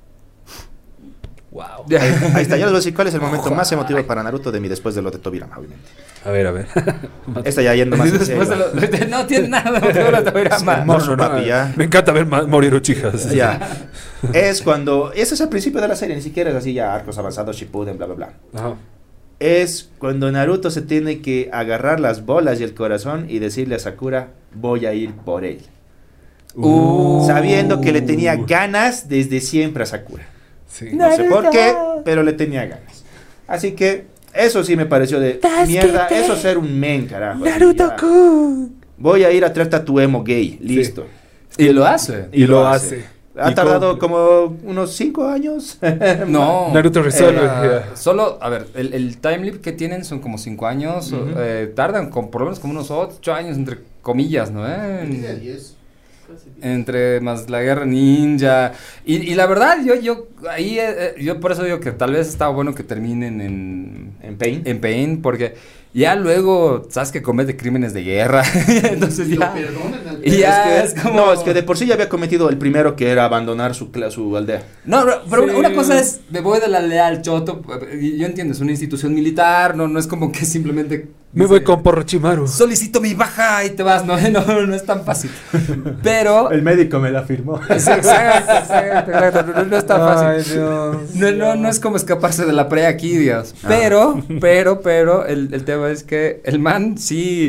wow. Ahí, ahí está, ya les voy a decir cuál es el momento más emotivo para Naruto de mí después de lo de Tobirama, obviamente. A ver, a ver. Esta ya yendo más en Después de serio. lo- no tiene nada, no tengo la Tobirama. Hermoso, papi, ya. Me encanta ver ma- morir chicas. Ya. Es cuando. Eso es al principio de la serie, ni siquiera es así ya arcos avanzados, Shippuden, bla, bla, bla. Ajá. Es cuando Naruto se tiene que agarrar las bolas y el corazón y decirle a Sakura, voy a ir por él. Uh. Sabiendo que le tenía ganas desde siempre a Sakura. Sí. No sé por qué, pero le tenía ganas. Así que eso sí me pareció de mierda. Eso es ser un men, carajo. así, ya. Voy a ir a traerte a tu emo gay. Listo. Y lo hace. Y lo hace. Ha Y tardado con- como unos cinco años. No. Naruto resuelve. Eh, ya. solo, a ver, el, el time leap que tienen son como cinco años. Ujú. eh, tardan con, por lo menos como unos ocho años, entre comillas, ¿no? Eh? Tiene En- diez. Casi diez. entre más la guerra ninja. Y, y la verdad, yo, yo, ahí, eh, eh, yo por eso digo que tal vez estaba bueno que terminen en, En Pain. en Pain, porque ya luego, sabes que comete crímenes de guerra. Entonces Y lo ya. perdonan al Y ya Es que- es como. No, es que de por sí ya había cometido el primero que era abandonar su, cla- su aldea. No, pero, pero Sí. una, una cosa es, me voy de la aldea al Choto, y yo entiendo, es una institución militar, no, no es como que simplemente... Me dice, voy con Porrochimaru. solicito mi baja y te vas, no, no, no es tan fácil. Pero... médico me la firmó. Sí, exacto, exacto, exacto, no, no es tan fácil. Ay, Dios. No, no, no es como escaparse de la pre aquí, Dios. Ah. Pero, pero, pero, el, el tema es que el man sí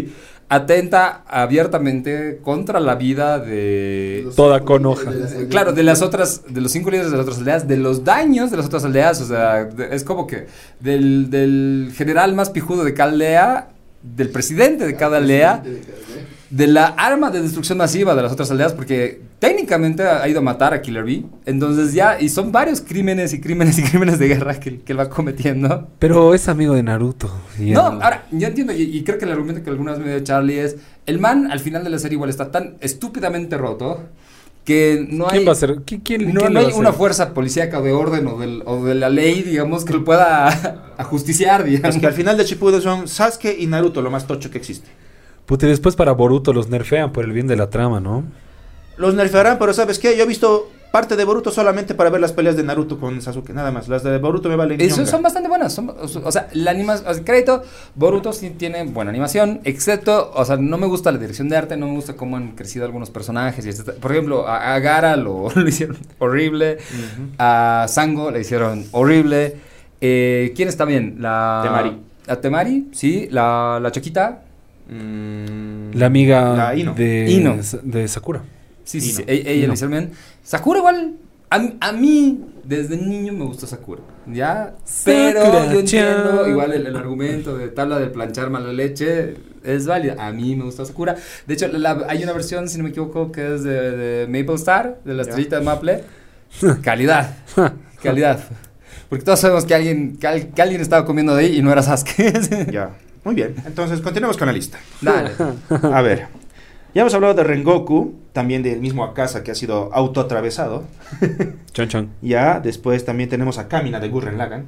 atenta abiertamente contra la vida de... Los Toda cinco con líderes hoja. de las aldeas. Claro, de las otras, de los cinco líderes de las otras aldeas, de los daños de las otras aldeas, o sea, de- es como que del, del general más pijudo de cada aldea, del presidente de cada aldea, Presidente de cada aldea. de la arma de destrucción masiva de las otras aldeas, porque técnicamente ha ido a matar a Killer Bee, entonces ya, y son varios crímenes y crímenes y crímenes de guerra que, que él va cometiendo. Pero es amigo de Naruto. y No, él- ahora, yo entiendo, y, y creo que el argumento que alguna vez me dio Charlie es, el man al final de la serie igual está tan estúpidamente roto, que no hay... ¿Quién va a ser? ¿Qui- ¿Quién, No, quién no le hay va a una hacer? fuerza policíaca de orden o, del- o de la ley, digamos, que lo pueda ajusticiar, digamos. Es que al final de Shippuden son Sasuke y Naruto, lo más tocho que existe. Puta, y después para Boruto los nerfean por el bien de la trama, ¿no? Los nerfearán, pero ¿sabes qué? Yo he visto parte de Boruto solamente para ver las peleas de Naruto con Sasuke, nada más. Las de Boruto me valen Eso ñonga. son bastante buenas. Son, o sea, la animación, o sea, crédito, Boruto sí tiene buena animación, excepto, o sea, no me gusta la dirección de arte, no me gusta cómo han crecido algunos personajes. Y etcétera. Por ejemplo, a, a Gaara lo, lo hicieron horrible, Ujú. a Sango le hicieron horrible. Eh, ¿Quién está bien? La Temari. A Temari, sí, la, la Choquita. Mm, La amiga la Ino. de, Ino. de Sakura. Sí, sí, Ino. sí, e- ella Ino. le hicieron bien. Sakura igual, a, a mí, desde niño me gustó Sakura, ¿ya? Pero Sakura-chan. yo entiendo, igual el, el argumento de tabla de planchar mala leche es válida. A mí me gustó Sakura. De hecho, la- hay una versión, si no me equivoco, que es de, de Maple Star, de la Ya. estrellita de Maple. Calidad, calidad. Porque todos sabemos que alguien, que, al- que alguien estaba comiendo de ahí y no era Sasuke. Ya. Muy bien. Entonces, continuemos con la lista. Dale. A ver. Ya hemos hablado de Rengoku, también del mismo Akasa que ha sido autoatravesado. Chon chon. Ya, después también tenemos a Kamina de Gurren Lagann.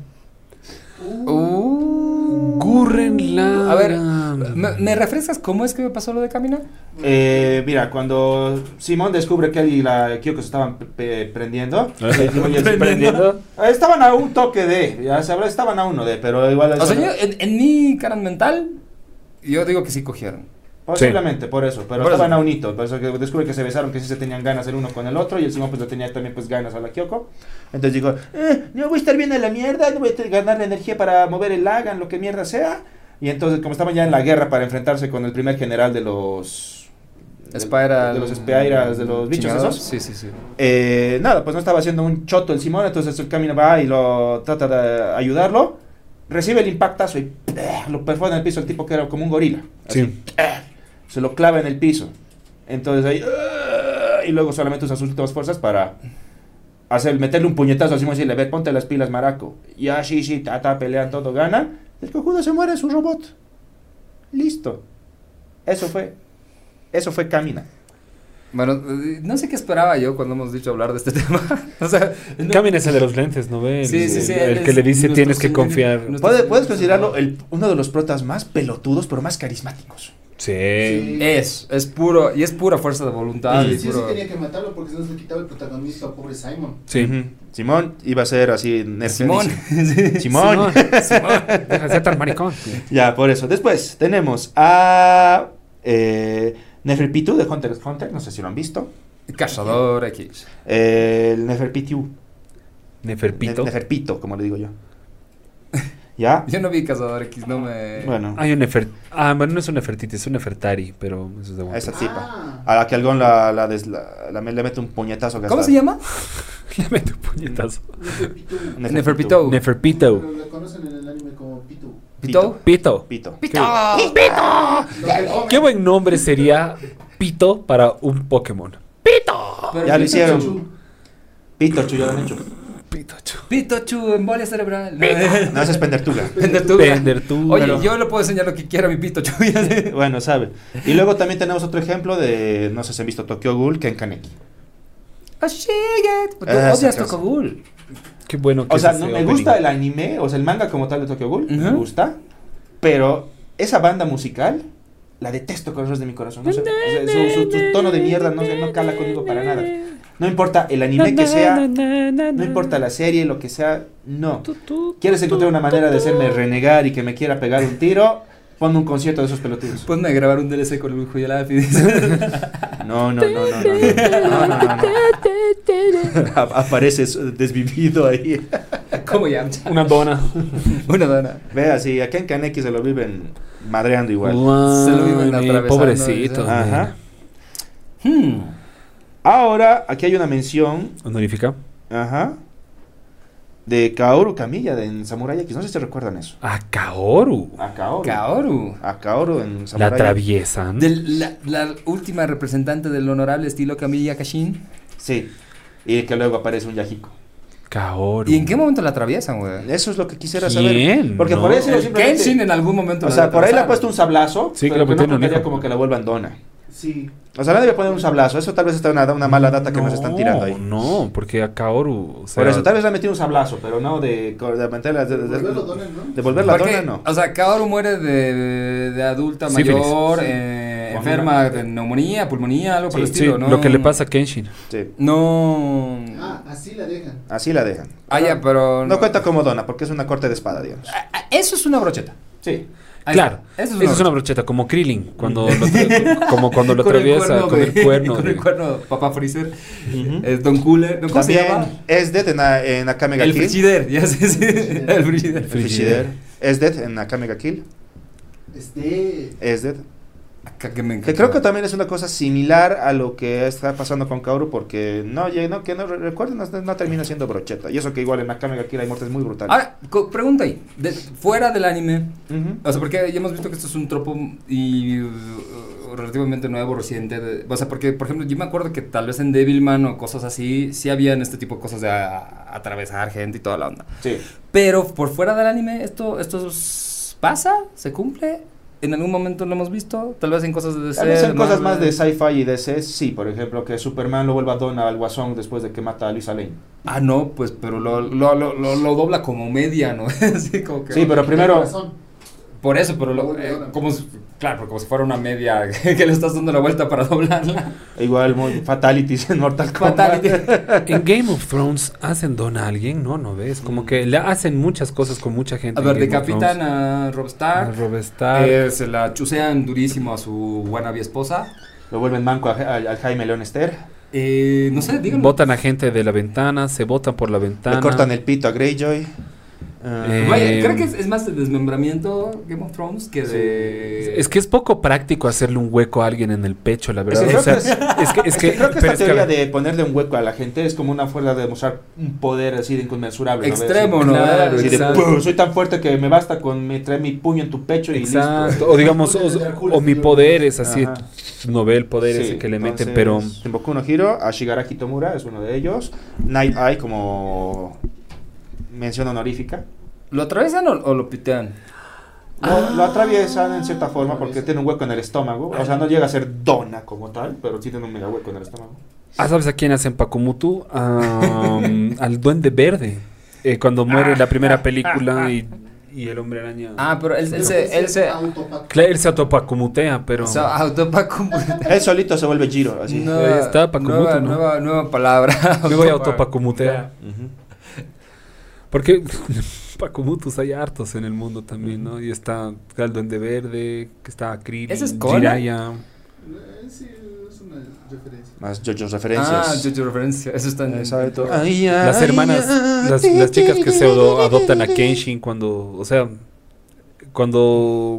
Uh. Gurren Lagann. A ver, ¿me, me refrescas cómo es que me pasó lo de Kamina? Eh, mira, cuando Simón descubre que él y la Kyoko se estaban pe- prendiendo, eh, oye, ¿Prendiendo? eh, estaban a un toque de, ya sabrás, estaban a uno de, pero igual... O sea, yo, en, en mi canon mental, yo digo que sí cogieron. Posiblemente, por eso, pero Por estaban eso. a un hito, por eso que descubre que se besaron, que sí se tenían ganas el uno con el otro, y el Simón pues le tenía también pues ganas a la Kyoko. Entonces dijo, eh, no voy a estar bien en la mierda, no voy a te- ganar la energía para mover el Lagan, lo que mierda sea. Y entonces, como estaban ya en la guerra para enfrentarse con el primer general de los... de- Spiral. de los Spairas, de los bichos chingados. esos. Sí, sí, sí. Eh, nada, pues no estaba haciendo un choto el Simón, entonces el camino va y lo trata de ayudarlo. Recibe el impactazo y ¡eh! Lo perfora en el piso el tipo que era como un gorila. Así, Sí. ¡eh! Se lo clava en el piso. Entonces ahí ¡eh! Y luego solamente usa sus últimas fuerzas para hacer, meterle un puñetazo así y decirle, ve, ponte las pilas, maraco. Y así, sí, ta, ta, pelean todo, ganan. El cojudo se muere en su robot. Listo. Eso fue. Eso fue Kamina. Bueno, eh, no sé qué esperaba yo cuando hemos dicho hablar de este tema. O sea, no- Kamina es el de los lentes, ¿no ve? El, Sí, sí, sí, el, él el que es le dice nuestro tienes que señor- confiar. nuestro- Puede- puedes considerarlo el, uno de los protas más pelotudos, pero más carismáticos. Sí. Sí. Es, es puro, y es pura fuerza de voluntad. Sí, y Sí, sí puro- tenía que matarlo porque si no se le quitaba el protagonista al pobre Simon. Sí. Ujú. Simón iba a ser así. Simón. nerfeadísimo. Simón. Simón, deja de ser tan maricón. Ya, por eso. Después tenemos a eh, Neferpitu de Hunter x Hunter. No sé si lo han visto. Cazador X. Eh, el Neferpitu. Neferpito. Ne- Neferpito, como le digo yo. ¿Ya? Yo no vi Cazador X, no me... Bueno, Hay un Nefer... Ah, bueno, no es un Nefertiti, es un Nefertari, pero eso es de a bueno. esa tipa. Ah. A la que Algon la, la, des- la- la- le mete un puñetazo. que ¿Cómo hasta- se llama? Le mete un puñetazo. Neferpitu. Neferpitou. Neferpito. Pero la conocen en el anime como Pitu. ¿Pito? Pito. Pito. ¡Pito! Lo que come. Qué buen nombre sería Pito para un Pokémon. Pero Ya lo Pito- hicieron. Chu. Pito, ya lo han hecho. Pitochu. Pitochu, embolia cerebral. No, esa es pendertuga. Pendertuga. Pendertuga. Oye, Pero- yo le puedo enseñar lo que quiera a mi Pitochu. ya sé. Bueno, sabe. Y luego también tenemos otro ejemplo de, no sé si han visto Tokyo Ghoul, Ken Kaneki. Oh, shit. Tú Esa odias cosa. Tokyo Ghoul. Qué bueno que O sea, es no, ese me opening. gusta el anime, o sea, el manga como tal de Tokyo Ghoul, me Ujú. gusta, pero esa banda musical la detesto con los ojos de mi corazón. No sé, o sea, su, su- su tono de mierda no, sé, no cala conmigo para nada. No importa el anime que sea, no importa la serie, lo que sea, no. ¿Quieres encontrar una manera de hacerme renegar y que me quiera pegar un tiro? Ponme un concierto de esos pelotudos. Ponme a grabar un D L C con el hijo y el lápiz. No, no, no, no, no, no, no, no, no, no. Apareces desvivido ahí. ¿Cómo ya? Una dona. Una dona. Vea, sí, acá en Kaneki se lo viven madreando igual. Se lo viven Mami, atravesando, pobrecito. dice. Ajá. Hmm. Ahora, aquí hay una mención, Honorífica. ajá, de Kaoru Kamiya de, en Samurai X. No sé si recuerdan eso. A Kaoru. A Kaoru. Kaoru. A Kaoru en La Samurai X. atraviesan. Del- la, la última representante del honorable estilo Kamiya Kashin. Sí. Y que luego aparece un Yahiko. Kaoru. ¿Y en qué momento la atraviesan, güey? Eso es lo que quisiera ¿Quién? saber. Porque No. por eso El simplemente... Kenshin en algún momento O la sea, por ahí le ha atravesaron. puesto un sablazo, Sí, que pero le que no metieron un contaría hijo. como que la vuelvan dona. Sí. O sea, nadie le pone un sablazo. Eso tal vez está una, una mala data que nos están tirando ahí. No, porque a Kaoru. O sea, Por eso, tal vez le han metido un sablazo, pero no de... de, meterla- de, de, de, Volverlo donen, ¿no? de volverla Porque, dona, no. O sea, Kaoru muere de, de adulta Sífilis. mayor, Sí. eh, Con enferma una- de neumonía, pulmonía, algo por el Sí, sí, estilo, ¿no? lo que le pasa a Kenshin. Sí. No. Ah, así la dejan. Así la dejan. Ah, ya, pero. No cuenta como dona, porque es una corte de espada, digamos. Ah, ah, Eso es una brocheta. Sí. Ahí Claro, está. Eso eso es una brocheta, como Krillin, cuando lo tra- como cuando lo Con el atraviesa cuerno con de- el cuerno. Con de- el cuerno, papá Freezer. Ujú. Es Don Cooler. ¿No? ¿Cómo se llama? También es Dead en, a- en Akame ga El Kill. Frigider. Ya sé, sí. El Frigider. El Frigider. Es Dead en Akame ga Kill. Este. Es Dead. Acá que me Que encanta. creo que también es una cosa similar a lo que está pasando con Kaoru, porque no, ya- no que no re- recuerden, no, no termina siendo brocheta. Y eso que igual en Akame ga Kill hay muertes muy brutales. Ahora, co- pregunta ahí. De- fuera del anime. Ujú. O sea, porque ya hemos visto que esto es un tropo y uh, relativamente nuevo, reciente. de- o sea, porque, por ejemplo, yo me acuerdo que tal vez en Devilman o cosas así, sí habían este tipo de cosas de a- atravesar gente y toda la onda. Sí. Pero por fuera del anime, ¿esto, esto s- pasa? ¿Se cumple? ¿En algún momento lo hemos visto? Tal vez en cosas de D C. Tal vez en de cosas Marvel. más de sci-fi y D C, sí, por ejemplo, que Superman lo vuelva dona al Guasón después de que mata a Lisa Lane. Ah, no, pues, pero lo, lo, lo, lo, lo dobla como media, ¿no? Así como que... Sí, pero primero... Tiene razón. Por eso, pero lo, eh, como si- claro, pero como si fuera una media que le estás dando la vuelta para doblarla. Igual muy fatalities en Mortal Kombat. Fatality. En Game of Thrones hacen don a alguien, ¿no? ¿No ves? Como que le hacen muchas cosas con mucha gente. A en ver, Game of decapitan Thrones. a Rob A Stark. Robb Stark. eh, se la chusean durísimo a su wannabe esposa. Lo vuelven manco a- al, al Jaime León Ester. Eh, no sé, díganme. Botan a gente de la ventana, se botan por la ventana. Le cortan el pito a Greyjoy. Ah, Eh, Vaya, creo que es, es más de desmembramiento Game of Thrones que de... Es que es poco práctico hacerle un hueco a alguien en el pecho, la verdad. Es que O sea, creo que es que, es es que que, creo que pero esta es que, a teoría ver, de ponerle un hueco a la gente es como una forma de demostrar un poder así de inconmensurable. ¿no? Extremo, Así- ¿no? Claro, así de, exacto. "Puh, soy tan fuerte que me basta con me traer mi puño en tu pecho y exacto. listo. O digamos, o, o mi poder es así, Ajá. no ve el poder Sí, ese que le entonces, meten, pero... En Boku no Hero, a Shigaraki Tomura es uno de ellos. Night Eye como mención honorífica. ¿Lo atraviesan o, o lo pitean? Lo, lo atraviesan en cierta forma porque tiene un hueco en el estómago. O sea, no llega a ser dona como tal, pero sí tiene un mega hueco en el estómago. Ah, ¿sabes a quién hacen Pakumutu? Am, al Duende Verde. Eh, cuando muere la primera película y, y el Hombre Araña... Ah, pero él, él Pero se... puede Él ser se... autopac- Claro, él se autopakumutea, pero... O sea, autopacumu... Él solito se vuelve Giro, así. No, Ahí está, Pakumutu, nueva, ¿no? nueva, nueva palabra. Me voy a autopakumutear. Ujú. Porque Pakumutus hay hartos en el mundo también, ¿no? Y está el Duende Verde, que está Krillin, ¿Ese es Conan? Jiraiya. Eh, Sí, es una referencia. Más JoJo's referencias. Ah, yo, yo referencia. Eso está en el... Exacto. Las hermanas, las, las chicas que pseudo adoptan a Kenshin cuando, o sea, cuando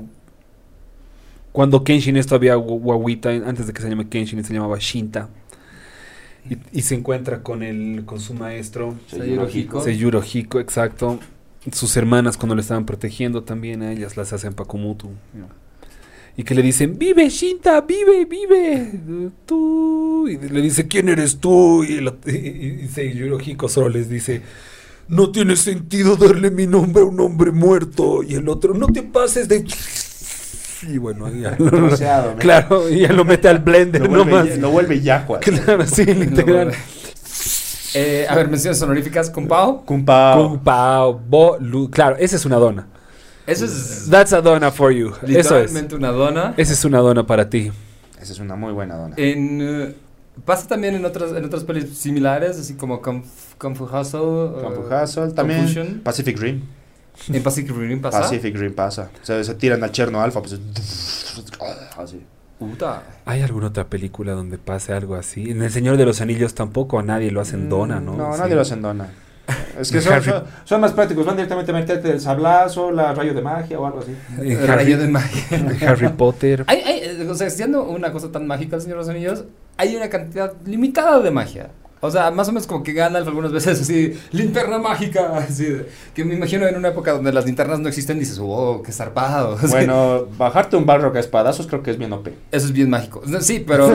cuando Kenshin es todavía gu- guaguita, antes de que se llame Kenshin, se llamaba Shinta. Y, y se encuentra con el con su maestro Seiyuro Hiko. Seiyuro Hiko, exacto. Sus hermanas cuando le estaban protegiendo también a ellas las hacen Pakumutu. Y que le dicen, vive Shinta, vive, vive, tú. Y le dice, ¿quién eres tú? Y, el, y, y Seiyuro Hiko solo les dice, no tiene sentido darle mi nombre a un hombre muerto. Y el otro, no te pases de... Y bueno, ahí ya lo, Troceado, ¿no? claro, y ya lo mete al blender, Lo no vuelve, más. lo vuelve Yahua. Claro, sí, literal. Eh, a ver, menciones honoríficas con Pau. Kumpao. Kung Pao, Bo, Lu- claro, esa es una dona. Eso es That's a dona for you. Eso es. literalmente una dona. Esa es una dona para ti. Esa es una muy buena dona. En, eh, pasa también en otras, en otras pelis similares, así como Kung, Kung Fu Hustle. eh, Kung Fu Hustle, también Confusion. Pacific Rim. En Pacific Rim pasa. Pacific Rim pasa. Se, se tiran al Cherno Alpha, pues así. Puta. ¿Hay alguna otra película donde pase algo así? En El Señor de los Anillos tampoco a nadie lo hacen dona, ¿no? No, Sí. nadie lo hacen dona. Es que son, Harry- son, son más prácticos, van directamente a meterte el sablazo, la rayo de magia o algo así. En El Harry, rayo de magia. Harry Potter. Hay, hay, eh, o sea, siendo una cosa tan mágica el Señor de los Anillos, hay una cantidad limitada de magia. O sea, más o menos como que Gandalf algunas veces así, linterna mágica, así, de- que me imagino en una época donde las linternas no existen, dices, oh, qué zarpado. Así. Bueno, bajarte un Balrog a espadazos creo que es bien O P. Eso es bien mágico. No, sí, pero...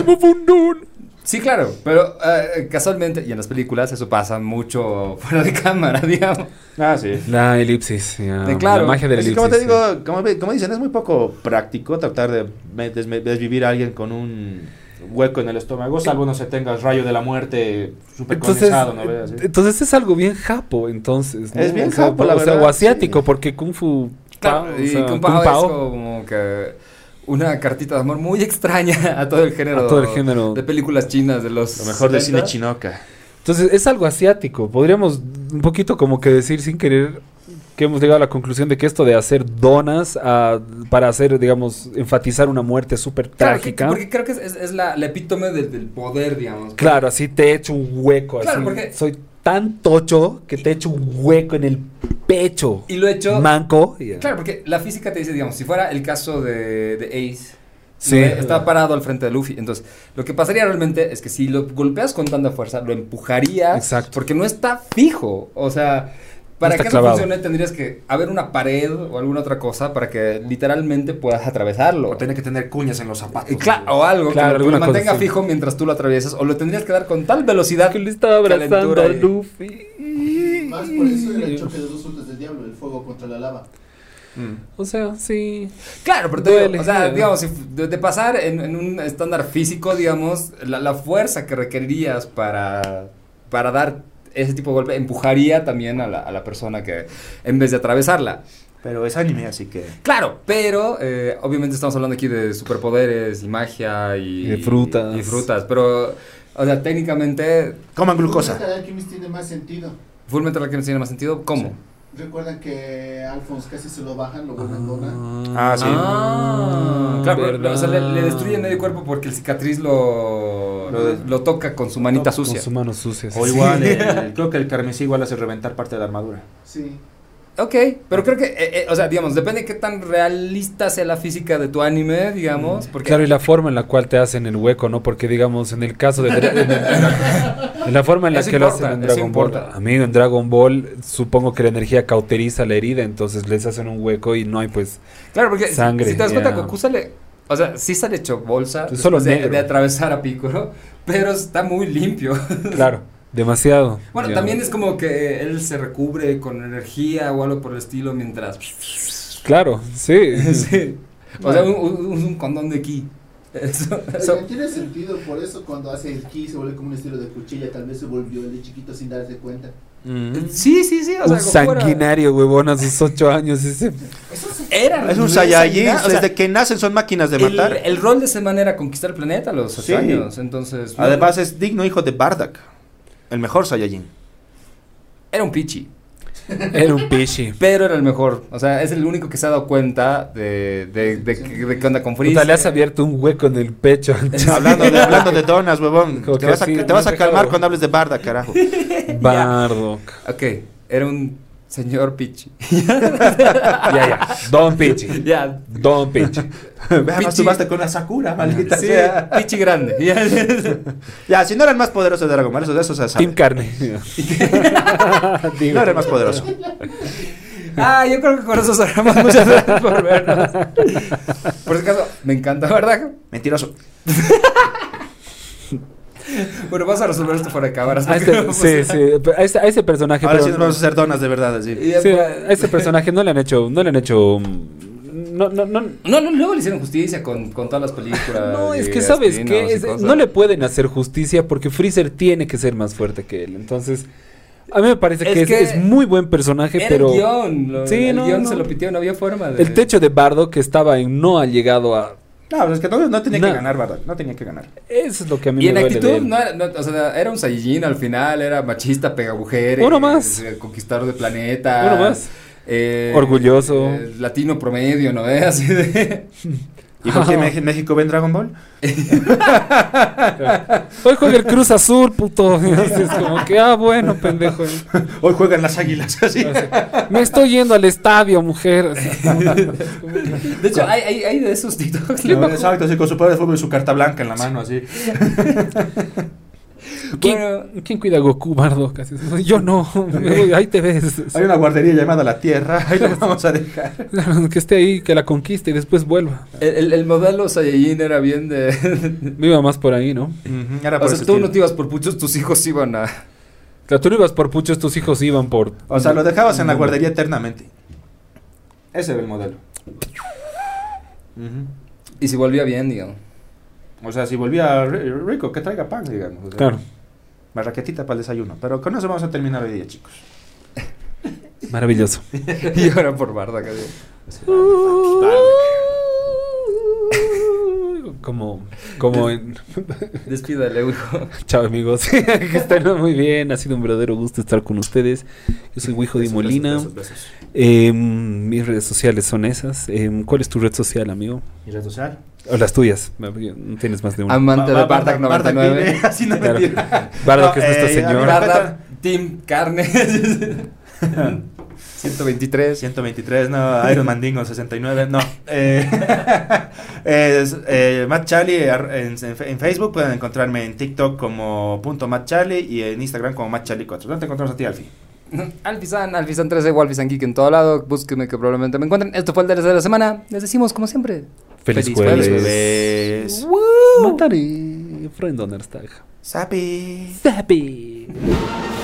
Sí, claro, pero eh, casualmente, y en las películas eso pasa mucho fuera de cámara, digamos. Ah, sí. La elipsis, ya, Sí, claro. la magia de la Es que elipsis. como te sí. digo, como, ve- como dicen, es muy poco práctico tratar de me- desme- desvivir a alguien con un hueco en el estómago, salvo no se tengas rayo de la muerte super Entonces, condensado, ¿no ves? Así. entonces es algo bien japo, entonces. ¿no? Es bien O sea, japo, la o sea, verdad, o asiático, sí. porque Kung Fu Claro, Pao, o y sea, Kung Kung Pao es Pao, como que una cartita de amor muy extraña a todo el género, A todo el género. de películas chinas de los Lo mejor del cine setenta. chinoca. Entonces es algo asiático. Podríamos un poquito como que decir sin querer que hemos llegado a la conclusión de que esto de hacer donas ah, para hacer, digamos, enfatizar una muerte súper Claro, que- trágica. porque creo que es, es- es la, la epítome del, del poder, digamos. Claro, así te he hecho un hueco. Claro, así. porque- Soy tan tocho que te he hecho un hueco en el pecho. Y lo he hecho... Manco. y- Claro, porque la física te dice, digamos, si fuera el caso de, de Ace, Sí. ¿no? Está parado al frente de Luffy. Entonces, lo que pasaría realmente es que si lo golpeas con tanta fuerza, lo empujarías. Exacto. Porque no está fijo. O sea, para está que clavado. eso funcione, tendrías que haber una pared o alguna otra cosa para que literalmente puedas atravesarlo. O tiene que tener cuñas en los zapatos. Y cla- o algo Claro, que lo- que lo alguna cosa mantenga así. fijo mientras tú lo atraviesas. O lo tendrías que dar con tal velocidad Que le estaba abrazando calentura a y- Luffy. Más por eso era el choque de dos frutas del diablo, el fuego contra la lava. Mm. O sea, sí. Claro, pero te digo, Duele, o sea, duele. digamos, si f- de, de pasar en, en un estándar físico, digamos, la, la fuerza que requerirías para, para dar ese tipo de golpe empujaría también a la, a la persona que, en vez de atravesarla. Pero es anime, así que... Claro, pero eh, obviamente estamos hablando aquí de superpoderes y magia y, Y de frutas. Y, frutas, pero, o sea, técnicamente, Coman glucosa. Fullmetal Alchemist tiene más sentido. Full Metal Alchemist tiene más sentido. ¿Cómo? Recuerdan que Alphonse casi se lo bajan, lo vuelven dona. Ah, sí. Ah, claro, verdad. o sea, le, le destruye medio cuerpo porque el cicatriz lo, Lo- lo toca con su manita Con sucia. sus manos sucias. O igual, el- creo que el carmesí igual hace reventar parte de la armadura. Sí. Ok, pero creo que, eh, eh, o sea, digamos, depende de qué tan realista sea la física de tu anime, digamos, porque... Claro, y la forma en la cual te hacen el hueco, ¿no? Porque, digamos, en el caso de... Dra- en, el- en la forma en la Eso que lo importa, hacen en eso Dragon Ball. importa. Amigo, en Dragon Ball, supongo que la energía cauteriza la herida, entonces les hacen un hueco y no hay, pues... Claro, porque si- Sangre, si te das cuenta, ya. Goku sale, o sea, sí sale hecho bolsa Es solo después de, negro. de atravesar a Piccolo, pero está muy limpio. Claro, demasiado. Bueno, ya. también es como que él se recubre con energía o algo por el estilo mientras... Claro, sí. Sí. O sea, un, un- un condón de ki. Eso, eso- Oigan, tiene sentido, por eso cuando hace el ki se vuelve como un estilo de cuchilla, tal vez se volvió el de chiquito sin darse cuenta. Sí, sí, sí. O Un sea, Goku era- sanguinario, huevón, a sus ocho años. Ese... Era Es un re Saiyajin, sanguinario, o sea, desde que nacen son máquinas de el, matar. el rol de esa manera era conquistar el planeta a los ocho Sí. años, entonces... no, Además es digno hijo de Bardock, el mejor Saiyajin. era un pichi, Era un pichi. pero era el mejor. O sea, es el único que se ha dado cuenta de, de, de, de, de qué onda con Freeze. Puta, le has abierto un hueco en el pecho. hablando, de, hablando de donas, huevón. Como Te que vas a, sí, te vas a me has calmar dejado. cuando hables de Bardock, carajo. Bardock. Ok, era un señor pichi. Ya, ya. Don Pichi. Ya, Don Pichi. Vean, Pichi. tú basta con una Sakura, maldita sí, sea. pichi grande. Ya. Ya, si no eran más poderosos de Dragon Ball, eso de eso se sabe. Team Carne. No era más poderoso. Ah, yo creo que con eso cerramos. Muchas gracias por vernos. Por si acaso, me encanta, ¿verdad? Mentiroso. Bueno, vamos a resolver esto fuera de cámaras. A porque este- no, sí, pues, sí. A ese, a ese personaje. Ahora pero- sí nos vamos a hacer donas de verdad, así. y sí, después- a ese personaje no le han hecho. No le han hecho. mm, No, no, no. No, no, luego le hicieron justicia con, con todas las películas. No, es y que sabes spin-offs que y es- cosas. no le pueden hacer justicia porque Freezer tiene que ser más fuerte que él. Entonces, a mí me parece Es que es, que es muy buen personaje, Era pero el guión. Lo, Sí, el no, guión no. se lo pitió, no había forma de. el techo de Bardo que estaba en no ha llegado a. No, pero es que no, no tenía No. que ganar, ¿verdad? No tenía que ganar. Eso es lo que a mí Y me en duele de actitud, él. no era, no, o sea, era un Saiyajin al final, era machista, pega mujeres. Uno más. eh, Conquistador de planeta. Uno más. eh, Orgulloso. eh, latino promedio, ¿no? ¿Eh? Así de. ¿Y por qué Me- México ve en Dragon Ball? Hoy juega el Cruz Azul, puto. Es como que, ah, bueno, pendejo. Hoy juegan las águilas, así. Me estoy yendo al estadio, mujer. Así. De hecho, hay, hay, hay de esos TikToks. No, exacto, así con su poder de fútbol y su carta blanca en la mano, así. ¿Quién, Bueno. ¿quién cuida a Goku, Bardock? Así, yo no, me voy, ahí te ves. Hay una guardería llamada La Tierra, ahí la vamos a dejar. Que esté ahí, que la conquiste y después vuelva. El, el, el modelo Saiyajin era bien de... Me iba más por ahí, ¿no? Ujú, era O por sea, ese tú estilo. no te ibas por puchos, tus hijos iban a... Claro, tú no ibas por puchos, tus hijos iban por... O sea, lo dejabas en la guardería eternamente. Ese era el modelo. Ujú. Y si volvía bien, digamos. O sea, si volvía ri- rico, que traiga pan, digamos. O sea, Claro, Marraquetita para el desayuno. Pero con eso vamos a terminar hoy día, chicos. maravilloso. Y ahora por Barda, casi. Como, como en... Despídale, hijo. Chao, amigos. Que estén muy bien. Ha sido un verdadero gusto estar con ustedes. Yo soy Wijo Di Besos, Molina. besos, besos, besos. Eh, mis redes sociales son esas. Eh, ¿Cuál es tu red social, amigo? ¿Y red social? O las tuyas. No tienes más de una. Amante Ba- de ba- Bardak Bardak noventa y nueve. vive, así no Claro. mentira. Bardock es nuestro eh, señor. amigo, Barda, Team Carne. ciento veintitrés. ciento veintitrés, no, Iron Mandingo sesenta y nueve, no. Eh, es, eh, Matt Charlie ar- en, en- en Facebook, pueden encontrarme en TikTok como punto Matt Charlie y en Instagram como Matt Charlie cuatro. ¿Dónde te encontramos a ti, Alfie? Alfizan, Alfizan trece o Alfizan Geek en todo lado. Búsqueme que probablemente me encuentren. Esto fue el D L C de la semana. Les decimos, como siempre, Feliz Feliz jueves. jueves. Bebés. Mataré. Freund Donnerstag. Sapi. Zappy.